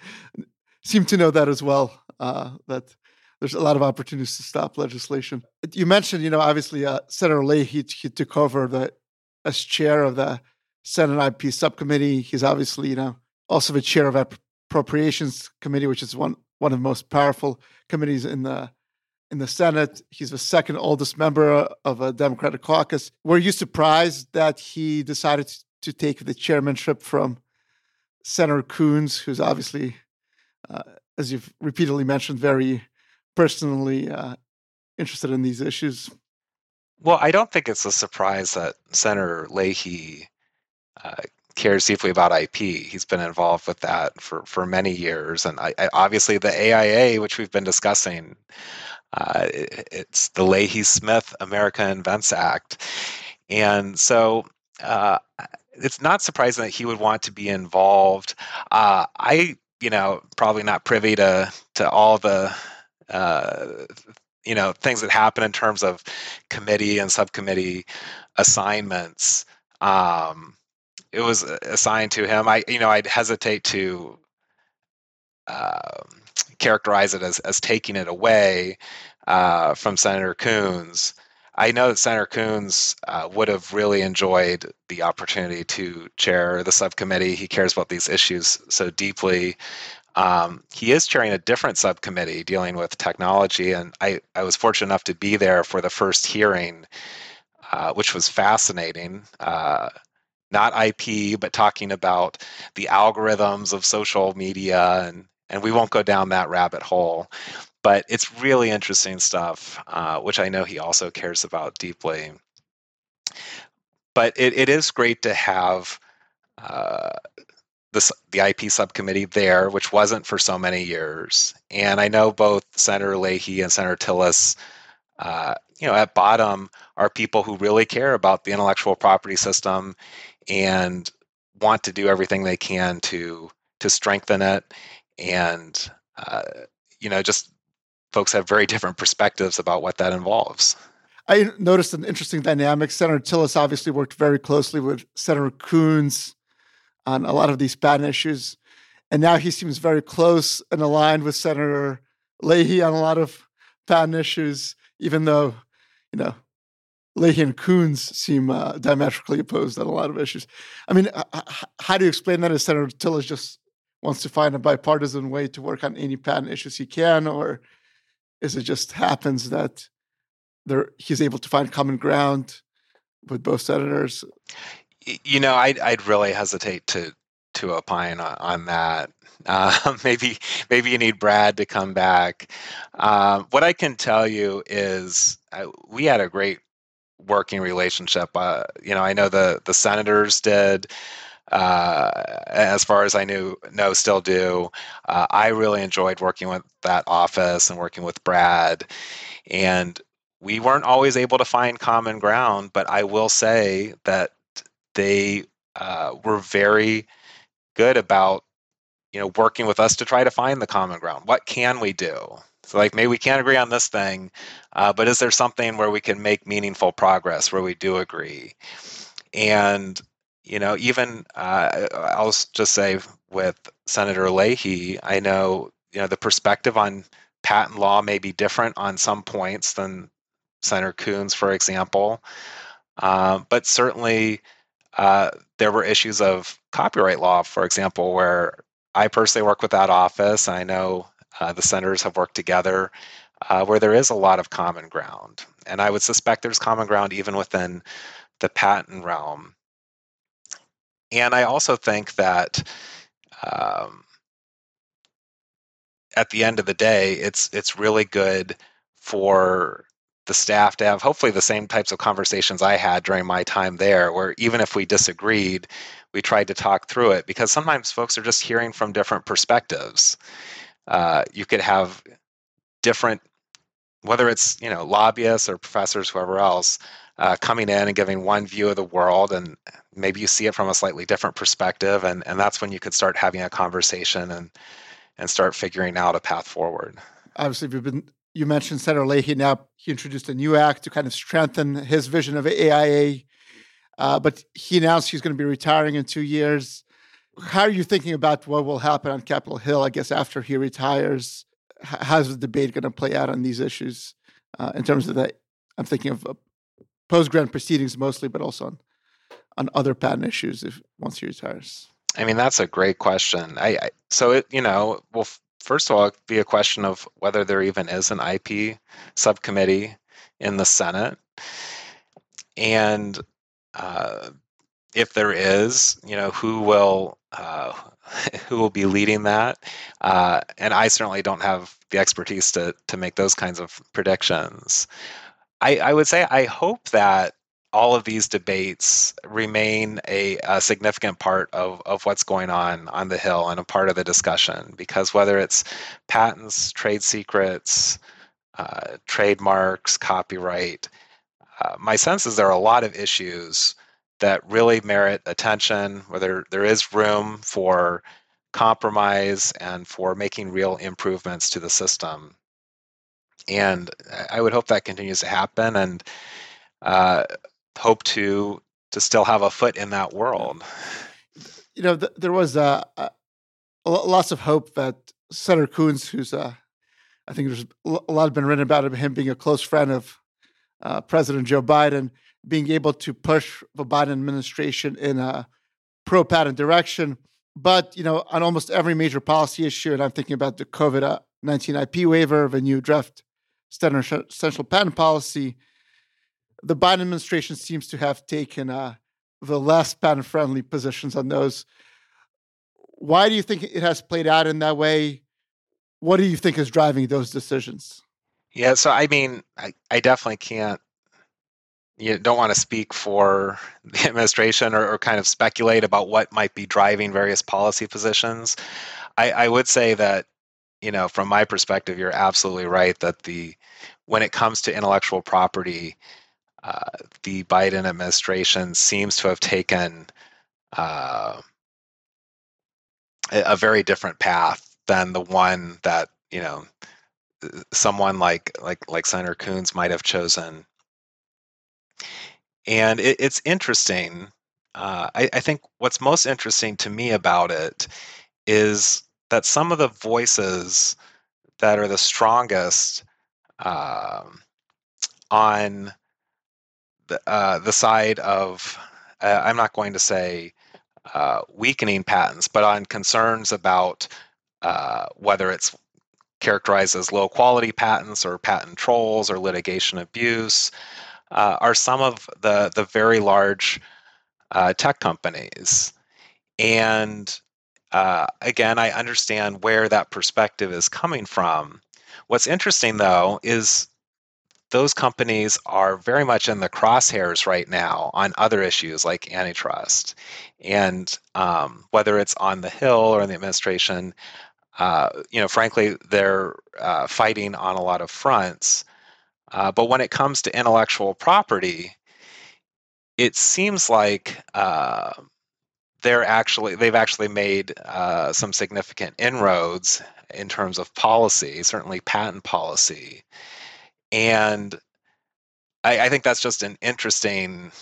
seem to know that as well, uh, that there's a lot of opportunities to stop legislation. You mentioned, you know, obviously, uh, Senator Leahy, he took over the as chair of the Senate I P subcommittee. He's obviously, you know, also the chair of the Appropriations Committee, which is one one of the most powerful committees in the in the Senate. He's the second oldest member of a Democratic caucus. Were you surprised that he decided to take the chairmanship from Senator Coons, who's obviously, uh, as you've repeatedly mentioned, very personally uh, interested in these issues? Well, I don't think it's a surprise that Senator Leahy uh, cares deeply about I P. He's been involved with that for, for many years. And I, I, obviously the A I A, which we've been discussing, uh, it, it's the Leahy-Smith America Invents Act. And so uh, it's not surprising that he would want to be involved. Uh, I, you know, probably not privy to, to all the uh, you know, things that happen in terms of committee and subcommittee assignments. Um, it was assigned to him. I, you know, I'd hesitate to uh, characterize it as, as taking it away uh, from Senator Coons. I know that Senator Coons uh, would have really enjoyed the opportunity to chair the subcommittee. He cares about these issues so deeply. Um, he is chairing a different subcommittee dealing with technology, and I, I was fortunate enough to be there for the first hearing, uh, which was fascinating. Uh, not I P, but talking about the algorithms of social media, and, and we won't go down that rabbit hole. But it's really interesting stuff, uh, which I know he also cares about deeply. But it, it is great to have uh, the, the I P subcommittee there, which wasn't for so many years. And I know both Senator Leahy and Senator Tillis uh, you know, at bottom are people who really care about the intellectual property system and want to do everything they can to to strengthen it. And uh, you know, just folks have very different perspectives about what that involves. I noticed an interesting dynamic. Senator Tillis obviously worked very closely with Senator Coons on a lot of these patent issues. And now he seems very close and aligned with Senator Leahy on a lot of patent issues, even though, you know, Leahy and Coons seem uh, diametrically opposed on a lot of issues. I mean, uh, how do you explain that? Is Senator Tillis just wants to find a bipartisan way to work on any patent issues he can, or is it just happens that there he's able to find common ground with both senators? You know, I'd, I'd really hesitate to to opine on, on that. Uh, maybe maybe you need Brad to come back. Um, what I can tell you is uh, we had a great working relationship. Uh, you know, I know the the senators did. Uh, as far as I knew, no, still do. Uh, I really enjoyed working with that office and working with Brad. And we weren't always able to find common ground, but I will say that they uh, were very good about, you know, working with us to try to find the common ground. What can we do? So like, maybe we can't agree on this thing, uh, but is there something where we can make meaningful progress where we do agree? And you know, even uh, I'll just say with Senator Leahy, I know, you know, the perspective on patent law may be different on some points than Senator Coons, for example. Um, but certainly uh, there were issues of copyright law, for example, where I personally work with that office. I know uh, the senators have worked together uh, where there is a lot of common ground. And I would suspect there's common ground even within the patent realm. And I also think that um, at the end of the day, it's it's really good for the staff to have hopefully the same types of conversations I had during my time there, where even if we disagreed, we tried to talk through it, because sometimes folks are just hearing from different perspectives. Uh, you could have different, whether it's, you know, lobbyists or professors, whoever else, uh, coming in and giving one view of the world, and maybe you see it from a slightly different perspective, and, and that's when you could start having a conversation and and start figuring out a path forward. Obviously, we've been, you mentioned Senator Leahy. Now he introduced a new act to kind of strengthen his vision of A I A, uh, but he announced he's going to be retiring in two years. How are you thinking about what will happen on Capitol Hill, I guess, after he retires? How's the debate going to play out on these issues uh, in terms of that? I'm thinking of uh, post-grant proceedings mostly, but also on, on other patent issues if once he retires. I mean, that's a great question. I, I so it, you know, well, first of all, it'd be a question of whether there even is an I P subcommittee in the Senate, and uh, if there is, you know, who will uh, who will be leading that? Uh, and I certainly don't have the expertise to to make those kinds of predictions. I, I would say I hope that all of these debates remain a, a significant part of, of what's going on on the Hill and a part of the discussion, because whether it's patents, trade secrets, uh, trademarks, copyright, uh, my sense is there are a lot of issues that really merit attention, where there, there is room for compromise and for making real improvements to the system. And I would hope that continues to happen, and uh, hope to to still have a foot in that world. You know, th- there was uh, uh, lots of hope that Senator Coons, who's uh, I think there's a lot been written about him being a close friend of uh, President Joe Biden, being able to push the Biden administration in a pro-patent direction. But, you know, on almost every major policy issue, and I'm thinking about the COVID nineteen I P waiver, the new draft standard essential patent policy, the Biden administration seems to have taken uh, the less patent-friendly positions on those. Why do you think it has played out in that way? What do you think is driving those decisions? Yeah, so I mean, I, I definitely can't, you don't want to speak for the administration or, or kind of speculate about what might be driving various policy positions. I, I would say that you know, from my perspective, you're absolutely right that the when it comes to intellectual property, uh, the Biden administration seems to have taken uh, a, a very different path than the one that, you know, someone like like like Senator Coons might have chosen. And it, it's interesting. Uh, I, I think what's most interesting to me about it is that some of the voices that are the strongest um, on the, uh, the side of, uh, I'm not going to say uh, weakening patents, but on concerns about uh, whether it's characterized as low quality patents or patent trolls or litigation abuse, uh, are some of the, the very large uh, tech companies. And uh, again, I understand where that perspective is coming from. What's interesting, though, is those companies are very much in the crosshairs right now on other issues like antitrust. And um, whether it's on the Hill or in the administration, uh, you know, frankly, they're uh, fighting on a lot of fronts. Uh, but when it comes to intellectual property, it seems like uh, they're actually they've actually made uh, some significant inroads in terms of policy, certainly patent policy, and I, I think that's just an interesting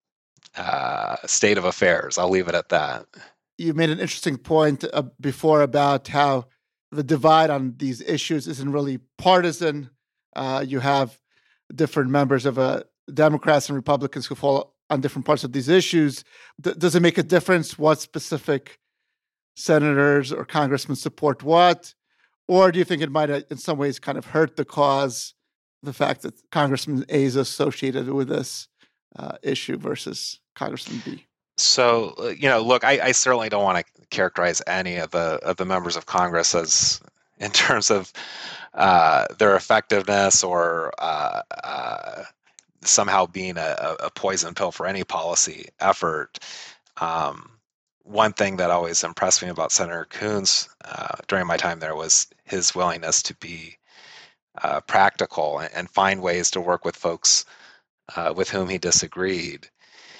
uh, state of affairs. I'll leave it at that. You made an interesting point uh, before about how the divide on these issues isn't really partisan. Uh, you have different members of uh, Democrats and Republicans who fall on different parts of these issues. D- does it make a difference what specific senators or congressmen support what? Or do you think it might, uh, in some ways, kind of hurt the cause, the fact that Congressman A is associated with this uh, issue versus Congressman B? So, uh, you know, look, I, I certainly don't want to characterize any of the of the members of Congress as, in terms of uh, their effectiveness or uh, uh, somehow being a, a poison pill for any policy effort. Um, one thing that always impressed me about Senator Coons uh, during my time there was his willingness to be uh, practical and, and find ways to work with folks uh, with whom he disagreed.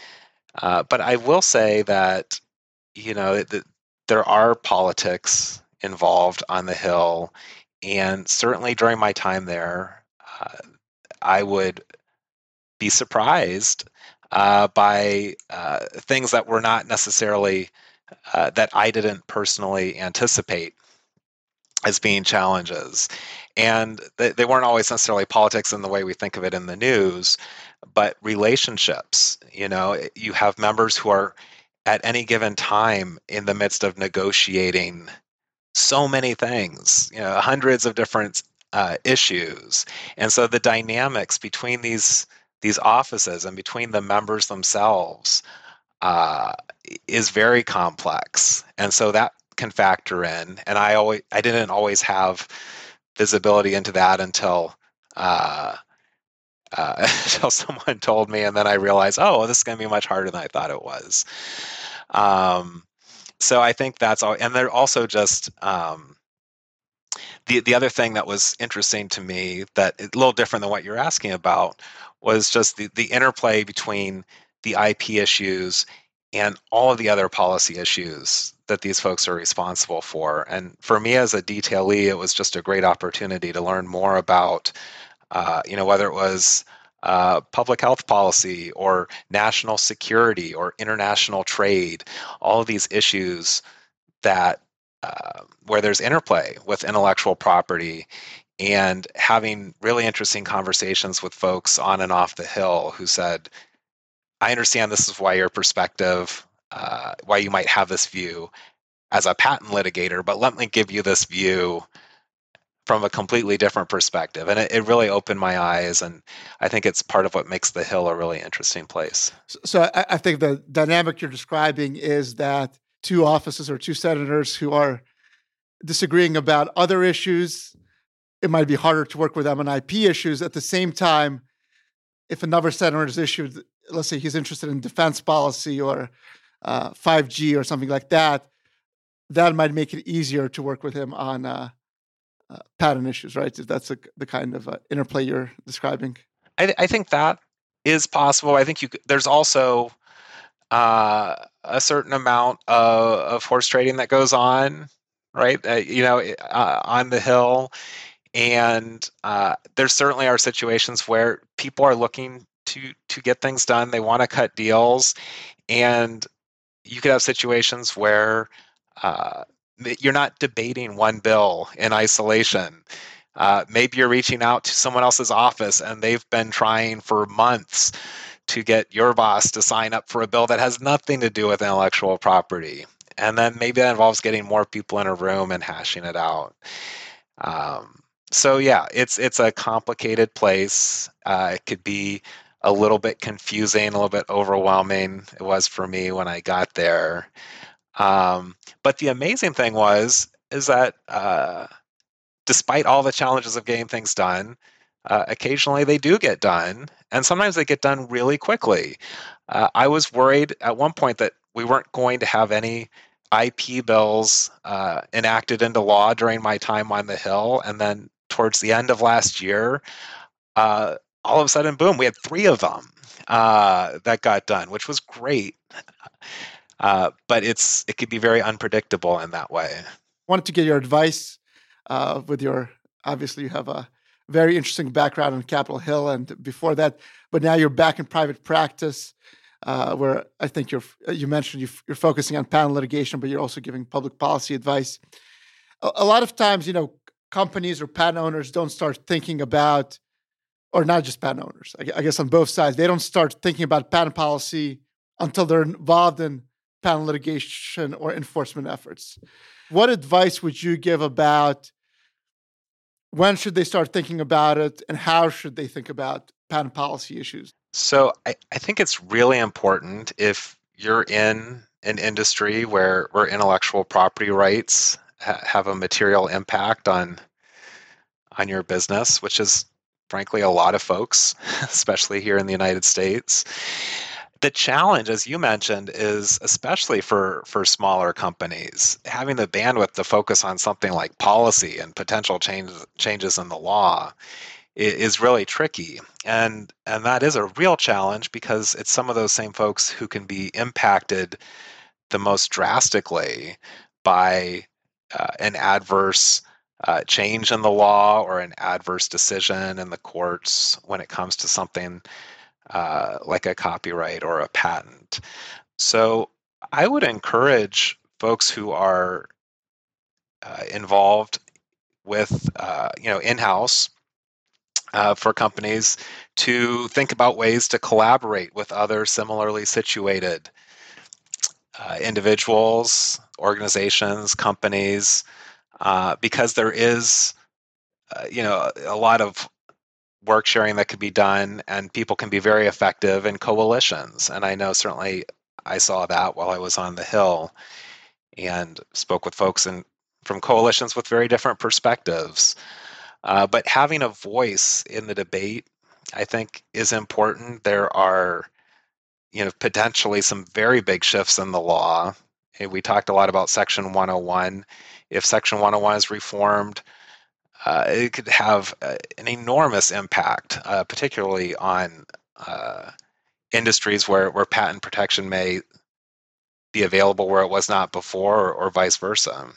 Uh, but I will say that, you know, that there are politics involved on the Hill, and certainly during my time there, uh, I would be surprised uh, by uh, things that were not necessarily uh, that I didn't personally anticipate as being challenges. And they, they weren't always necessarily politics in the way we think of it in the news, but relationships. You know, you have members who are at any given time in the midst of negotiating so many things, you know, hundreds of different uh, issues. And so the dynamics between these these offices and between the members themselves uh, is very complex. And so that can factor in. And I always I didn't always have visibility into that until uh, uh, until someone told me, and then I realized, oh, this is going to be much harder than I thought it was. Um, so I think that's all. And they're also just um, the the other thing that was interesting to me, that a little different than what you're asking about, was just the the interplay between the I P issues and all of the other policy issues that these folks are responsible for. And for me as a detailee, it was just a great opportunity to learn more about, uh, you know, whether it was uh, public health policy or national security or international trade, all of these issues that uh, where there's interplay with intellectual property, and having really interesting conversations with folks on and off the Hill who said, I understand this is why your perspective, uh, why you might have this view as a patent litigator, but let me give you this view from a completely different perspective. And it, it really opened my eyes. And I think it's part of what makes the Hill a really interesting place. So, so I, I think the dynamic you're describing is that two offices or two senators who are disagreeing about other issues, it might be harder to work with them on I P issues. At the same time, if another senator is issued, let's say he's interested in defense policy or uh, five G or something like that, that might make it easier to work with him on uh, uh, patent issues, right? If that's a, the kind of uh, interplay you're describing. I, I think that is possible. I think you could, there's also uh, a certain amount of, of horse trading that goes on, right? Uh, you know, uh, on the Hill. And uh, there certainly are situations where people are looking to to get things done. They want to cut deals, and you could have situations where uh, you're not debating one bill in isolation. Uh, maybe you're reaching out to someone else's office, and they've been trying for months to get your boss to sign up for a bill that has nothing to do with intellectual property. And then maybe that involves getting more people in a room and hashing it out. Um, so yeah, it's it's a complicated place. Uh, it could be a little bit confusing, a little bit overwhelming. It was for me when I got there. Um, but the amazing thing was is that uh, despite all the challenges of getting things done, uh, occasionally they do get done, and sometimes they get done really quickly. Uh, I was worried at one point that we weren't going to have any I P bills uh, enacted into law during my time on the Hill, and then towards the end of last year, uh, all of a sudden, boom, we had three of them uh, that got done, which was great. Uh, but it's it could be very unpredictable in that way. Wanted to get your advice uh, with your, obviously you have a very interesting background on Capitol Hill and before that, but now you're back in private practice uh, where I think you're, you mentioned you you're focusing on patent litigation, but you're also giving public policy advice. A, a lot of times, you know, companies or patent owners don't start thinking about, or not just patent owners, I, I guess on both sides, they don't start thinking about patent policy until they're involved in patent litigation or enforcement efforts. What advice would you give about when should they start thinking about it and how should they think about patent policy issues? So I, I think it's really important if you're in an industry where, where intellectual property rights ha- have a material impact on, on your business, which is frankly a lot of folks, especially here in the United States. The challenge, as you mentioned, is especially for, for smaller companies, having the bandwidth to focus on something like policy and potential changes changes in the law is, is really tricky. And, and that is a real challenge because it's some of those same folks who can be impacted the most drastically by uh, an adverse uh, change in the law or an adverse decision in the courts when it comes to something Uh, like a copyright or a patent. So I would encourage folks who are uh, involved with, uh, you know, in-house uh, for companies to think about ways to collaborate with other similarly situated uh, individuals, organizations, companies, uh, because there is, uh, you know, a lot of work sharing that could be done, and people can be very effective in coalitions. And I know certainly I saw that while I was on the Hill and spoke with folks in, from coalitions with very different perspectives. Uh, but having a voice in the debate, I think, is important. There are, you know, potentially some very big shifts in the law. We talked a lot about Section one oh one. If Section one oh one is reformed, Uh, it could have uh, an enormous impact, uh, particularly on uh, industries where, where patent protection may be available where it was not before, or, or vice versa.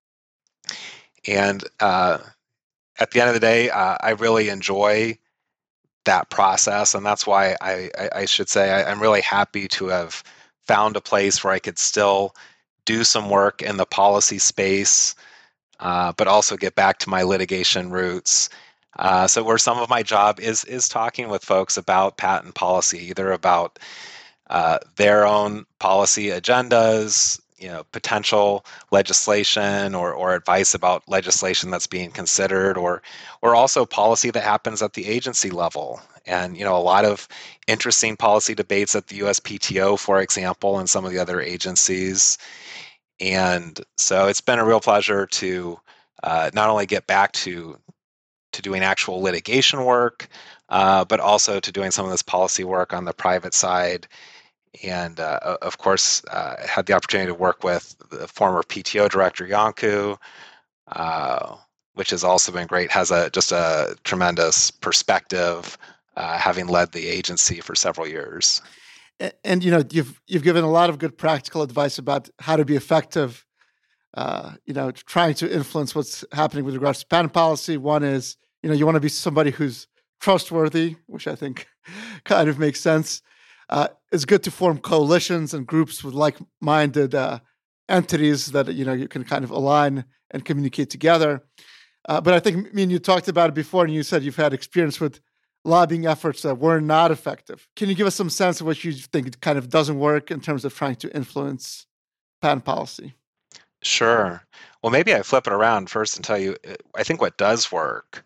And uh, at the end of the day, uh, I really enjoy that process, and that's why I, I, I should say I, I'm really happy to have found a place where I could still do some work in the policy space, Uh, but also get back to my litigation roots. Uh, so where some of my job is is talking with folks about patent policy, either about uh, their own policy agendas, you know, potential legislation, or or advice about legislation that's being considered, or or also policy that happens at the agency level. And you know, a lot of interesting policy debates at the U S P T O, for example, and some of the other agencies. And so it's been a real pleasure to uh, not only get back to to doing actual litigation work, uh, but also to doing some of this policy work on the private side. And uh, of course, uh, had the opportunity to work with the former P T O director, Iancu, uh, which has also been great, has a just a tremendous perspective, uh, having led the agency for several years. And, and you know, you've you've given a lot of good practical advice about how to be effective. Uh, you know, trying to influence what's happening with regards to patent policy. One is, you know, you want to be somebody who's trustworthy, which I think kind of makes sense. Uh, it's good to form coalitions and groups with like-minded uh, entities that, you know, you can kind of align and communicate together. Uh, but I think, I mean, you talked about it before, and you said you've had experience with lobbying efforts that were not effective. Can you give us some sense of what you think it kind of doesn't work in terms of trying to influence patent policy? Sure. Well, maybe I flip it around first and tell you, I think what does work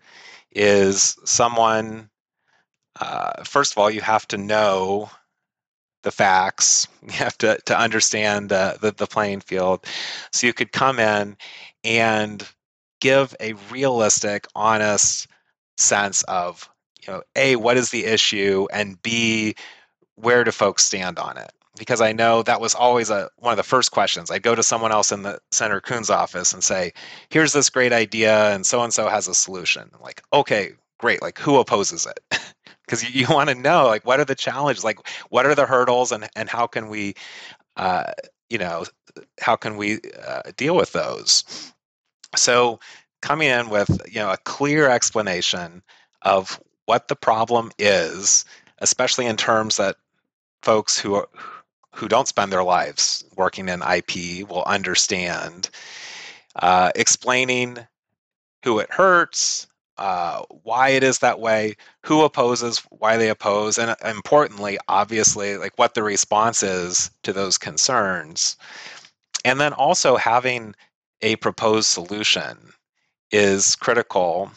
is someone, uh, first of all, you have to know the facts. You have to, to understand the, the, the playing field. So you could come in and give a realistic, honest sense of, you know, A, what is the issue, and B, where do folks stand on it? Because I know that was always a one of the first questions. I'd go to someone else in the Senator Coons office and say, here's this great idea, and so-and-so has a solution. I'm like, okay, great. Like, who opposes it? Because you, you want to know, like, what are the challenges? Like, what are the hurdles, and, and how can we, uh, you know, how can we uh, deal with those? So coming in with, you know, a clear explanation of what the problem is, especially in terms that folks who are, who don't spend their lives working in I P will understand, uh, explaining who it hurts, uh, why it is that way, who opposes, why they oppose, and importantly, obviously, like what the response is to those concerns. And then also having a proposed solution is critical.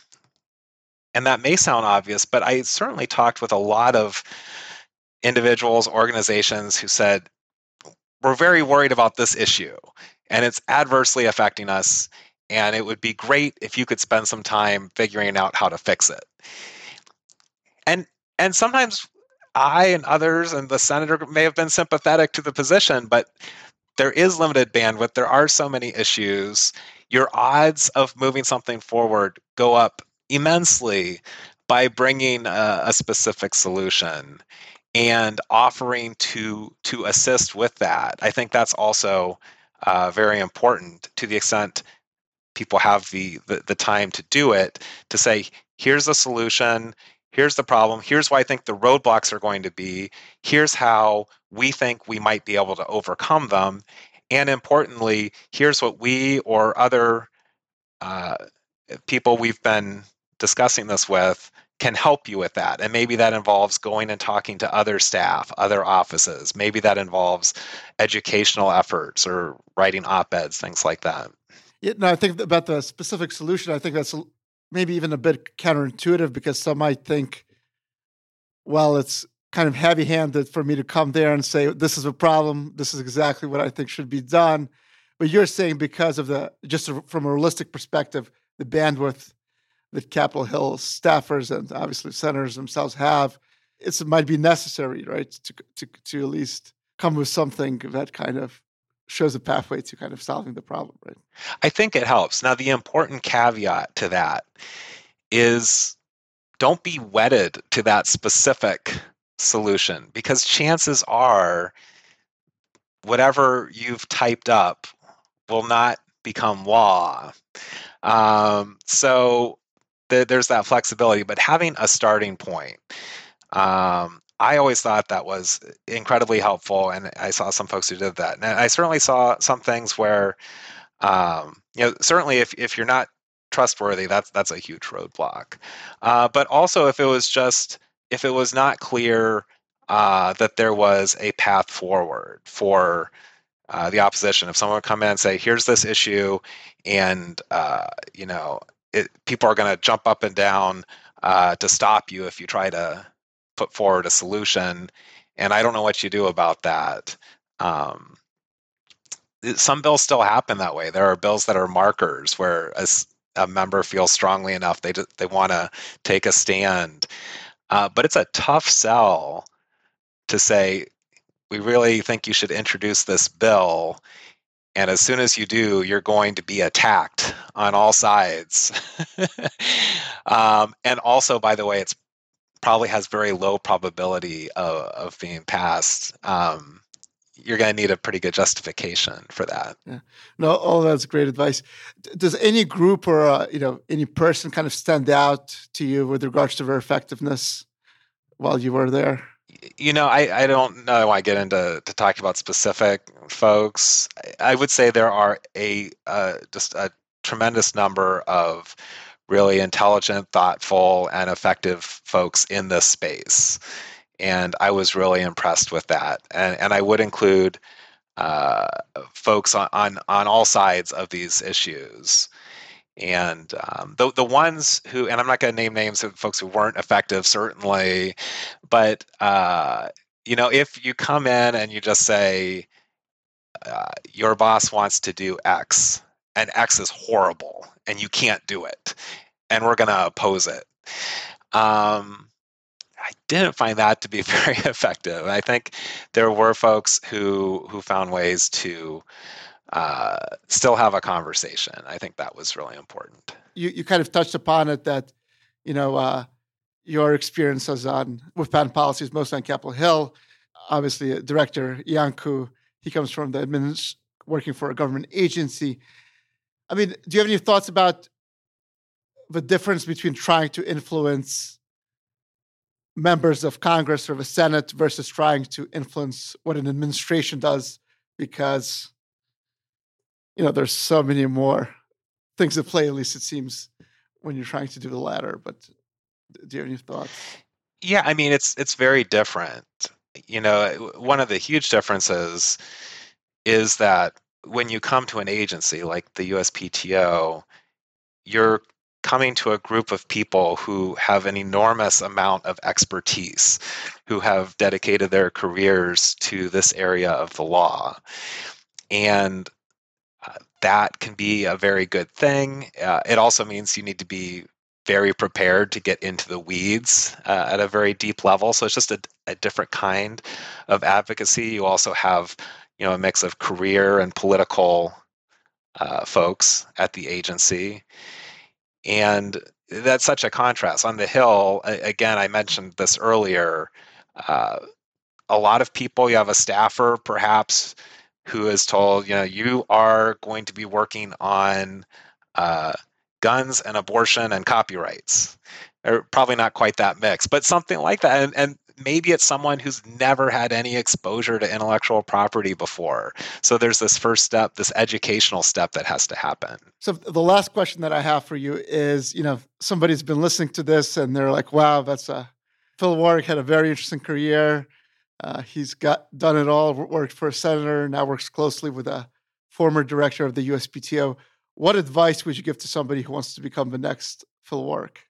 And that may sound obvious, but I certainly talked with a lot of individuals, organizations who said, we're very worried about this issue and it's adversely affecting us, and it would be great if you could spend some time figuring out how to fix it. And and sometimes I and others and the senator may have been sympathetic to the position, but there is limited bandwidth. There are so many issues. Your odds of moving something forward go up immensely by bringing a, a specific solution and offering to to assist with that. I think that's also uh, very important, to the extent people have the, the the time to do it, to say, here's the solution, here's the problem, here's why I think the roadblocks are going to be, here's how we think we might be able to overcome them, and importantly, here's what we or other uh, people we've been discussing this with can help you with that. And maybe that involves going and talking to other staff, other offices. Maybe that involves educational efforts or writing op-eds, things like that. Yeah, no, I think about the specific solution, I think that's maybe even a bit counterintuitive, because some might think, well, it's kind of heavy-handed for me to come there and say, this is a problem, this is exactly what I think should be done. But you're saying because of the, just from a realistic perspective, the bandwidth that Capitol Hill staffers and obviously senators themselves have, it's, it might be necessary, right, to, to to at least come with something that kind of shows a pathway to kind of solving the problem, right? I think it helps. Now, the important caveat to that is don't be wedded to that specific solution, because chances are whatever you've typed up will not become law. Um, so th- there's that flexibility, but having a starting point, um, I always thought that was incredibly helpful, and I saw some folks who did that. And I certainly saw some things where, um, you know, certainly if, if you're not trustworthy, that's that's a huge roadblock. Uh, but also if it was just, if it was not clear uh, that there was a path forward for uh, the opposition, if someone would come in and say, here's this issue, and, uh, you know, it, people are going to jump up and down uh, to stop you if you try to put forward a solution, and I don't know what you do about that. Um, some bills still happen that way. There are bills that are markers where a, a member feels strongly enough they they want to take a stand, uh, but it's a tough sell to say, we really think you should introduce this bill, and as soon as you do, you're going to be attacked on all sides. um, and also, by the way, it's probably has very low probability of, of being passed. Um, you're going to need a pretty good justification for that. Yeah. No, all that's great advice. D- Does any group or uh, you know any person kind of stand out to you with regards to their effectiveness while you were there? You know, I, I don't know. I want to get into to talking about specific folks. I, I would say there are a uh, just a tremendous number of really intelligent, thoughtful, and effective folks in this space. And I was really impressed with that. And, and I would include uh, folks on, on, on all sides of these issues. And um, the, the ones who, and I'm not going to name names of folks who weren't effective, certainly, but, uh, you know, if you come in and you just say, uh, your boss wants to do X, and X is horrible, and you can't do it, and we're going to oppose it. Um, I didn't find that to be very effective. I think there were folks who who found ways to uh, still have a conversation. I think that was really important. You you kind of touched upon it that, you know, uh, your experiences on with patent policies, mostly on Capitol Hill. Obviously, uh, Director Iancu, he comes from the administ- working for a government agency. I mean, do you have any thoughts about the difference between trying to influence members of Congress or the Senate versus trying to influence what an administration does? Because, you know, there's so many more things at play, at least it seems, when you're trying to do the latter. But do you have any thoughts? Yeah, I mean, it's it's very different. You know, one of the huge differences is that when you come to an agency like the U S P T O, you're coming to a group of people who have an enormous amount of expertise, who have dedicated their careers to this area of the law. And uh, that can be a very good thing. Uh, it also means you need to be very prepared to get into the weeds uh, at a very deep level. So it's just a, a different kind of advocacy. You also have, you know, a mix of career and political uh, folks at the agency. And that's such a contrast. On the Hill, again, I mentioned this earlier, uh, a lot of people, you have a staffer perhaps who is told, you know, you are going to be working on uh, guns and abortion and copyrights. Or probably not quite that mix, but something like that. And, and maybe it's someone who's never had any exposure to intellectual property before. So there's this first step, this educational step that has to happen. So the last question that I have for you is, you know, somebody's been listening to this and they're like, wow, that's a, Phil Warrick had a very interesting career. Uh, he's got done it all, worked for a senator, now works closely with a former director of the U S P T O. What advice would you give to somebody who wants to become the next Phil Warrick?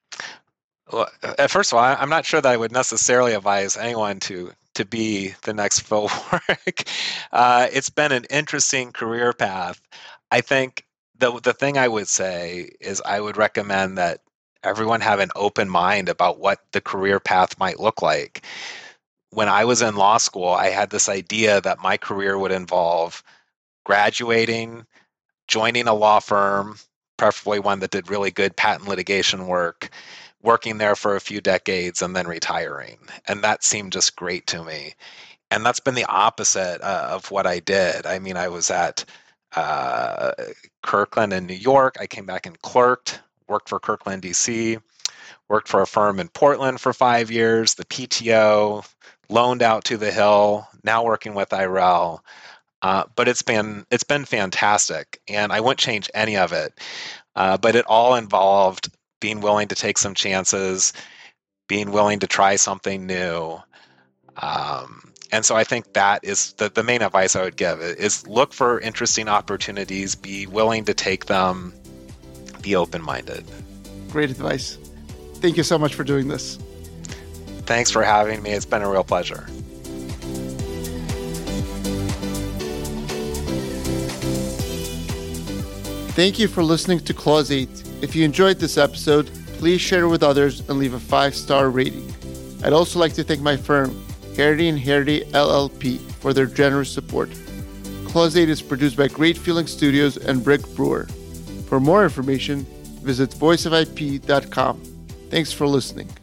Well, first of all, I'm not sure that I would necessarily advise anyone to to be the next Phil Warrick. Uh, it's been an interesting career path. I think the the thing I would say is I would recommend that everyone have an open mind about what the career path might look like. When I was in law school, I had this idea that my career would involve graduating, joining a law firm, preferably one that did really good patent litigation work, working there for a few decades, and then retiring. And that seemed just great to me. And that's been the opposite uh, of what I did. I mean, I was at uh, Kirkland in New York. I came back and clerked, worked for Kirkland, D C, worked for a firm in Portland for five years, the P T O, loaned out to the Hill, now working with I R L. Uh, but it's been it's been fantastic, and I wouldn't change any of it. Uh, but it all involved being willing to take some chances, being willing to try something new. Um, and so I think that is the, the main advice I would give is look for interesting opportunities, be willing to take them, be open-minded. Great advice. Thank you so much for doing this. Thanks for having me. It's been a real pleasure. Thank you for listening to Clause eight. If you enjoyed this episode, please share it with others and leave a five-star rating. I'd also like to thank my firm, Harity and Harity L L P, for their generous support. Clause eight is produced by Great Feeling Studios and Brick Brewer. For more information, visit voice of I P dot com. Thanks for listening.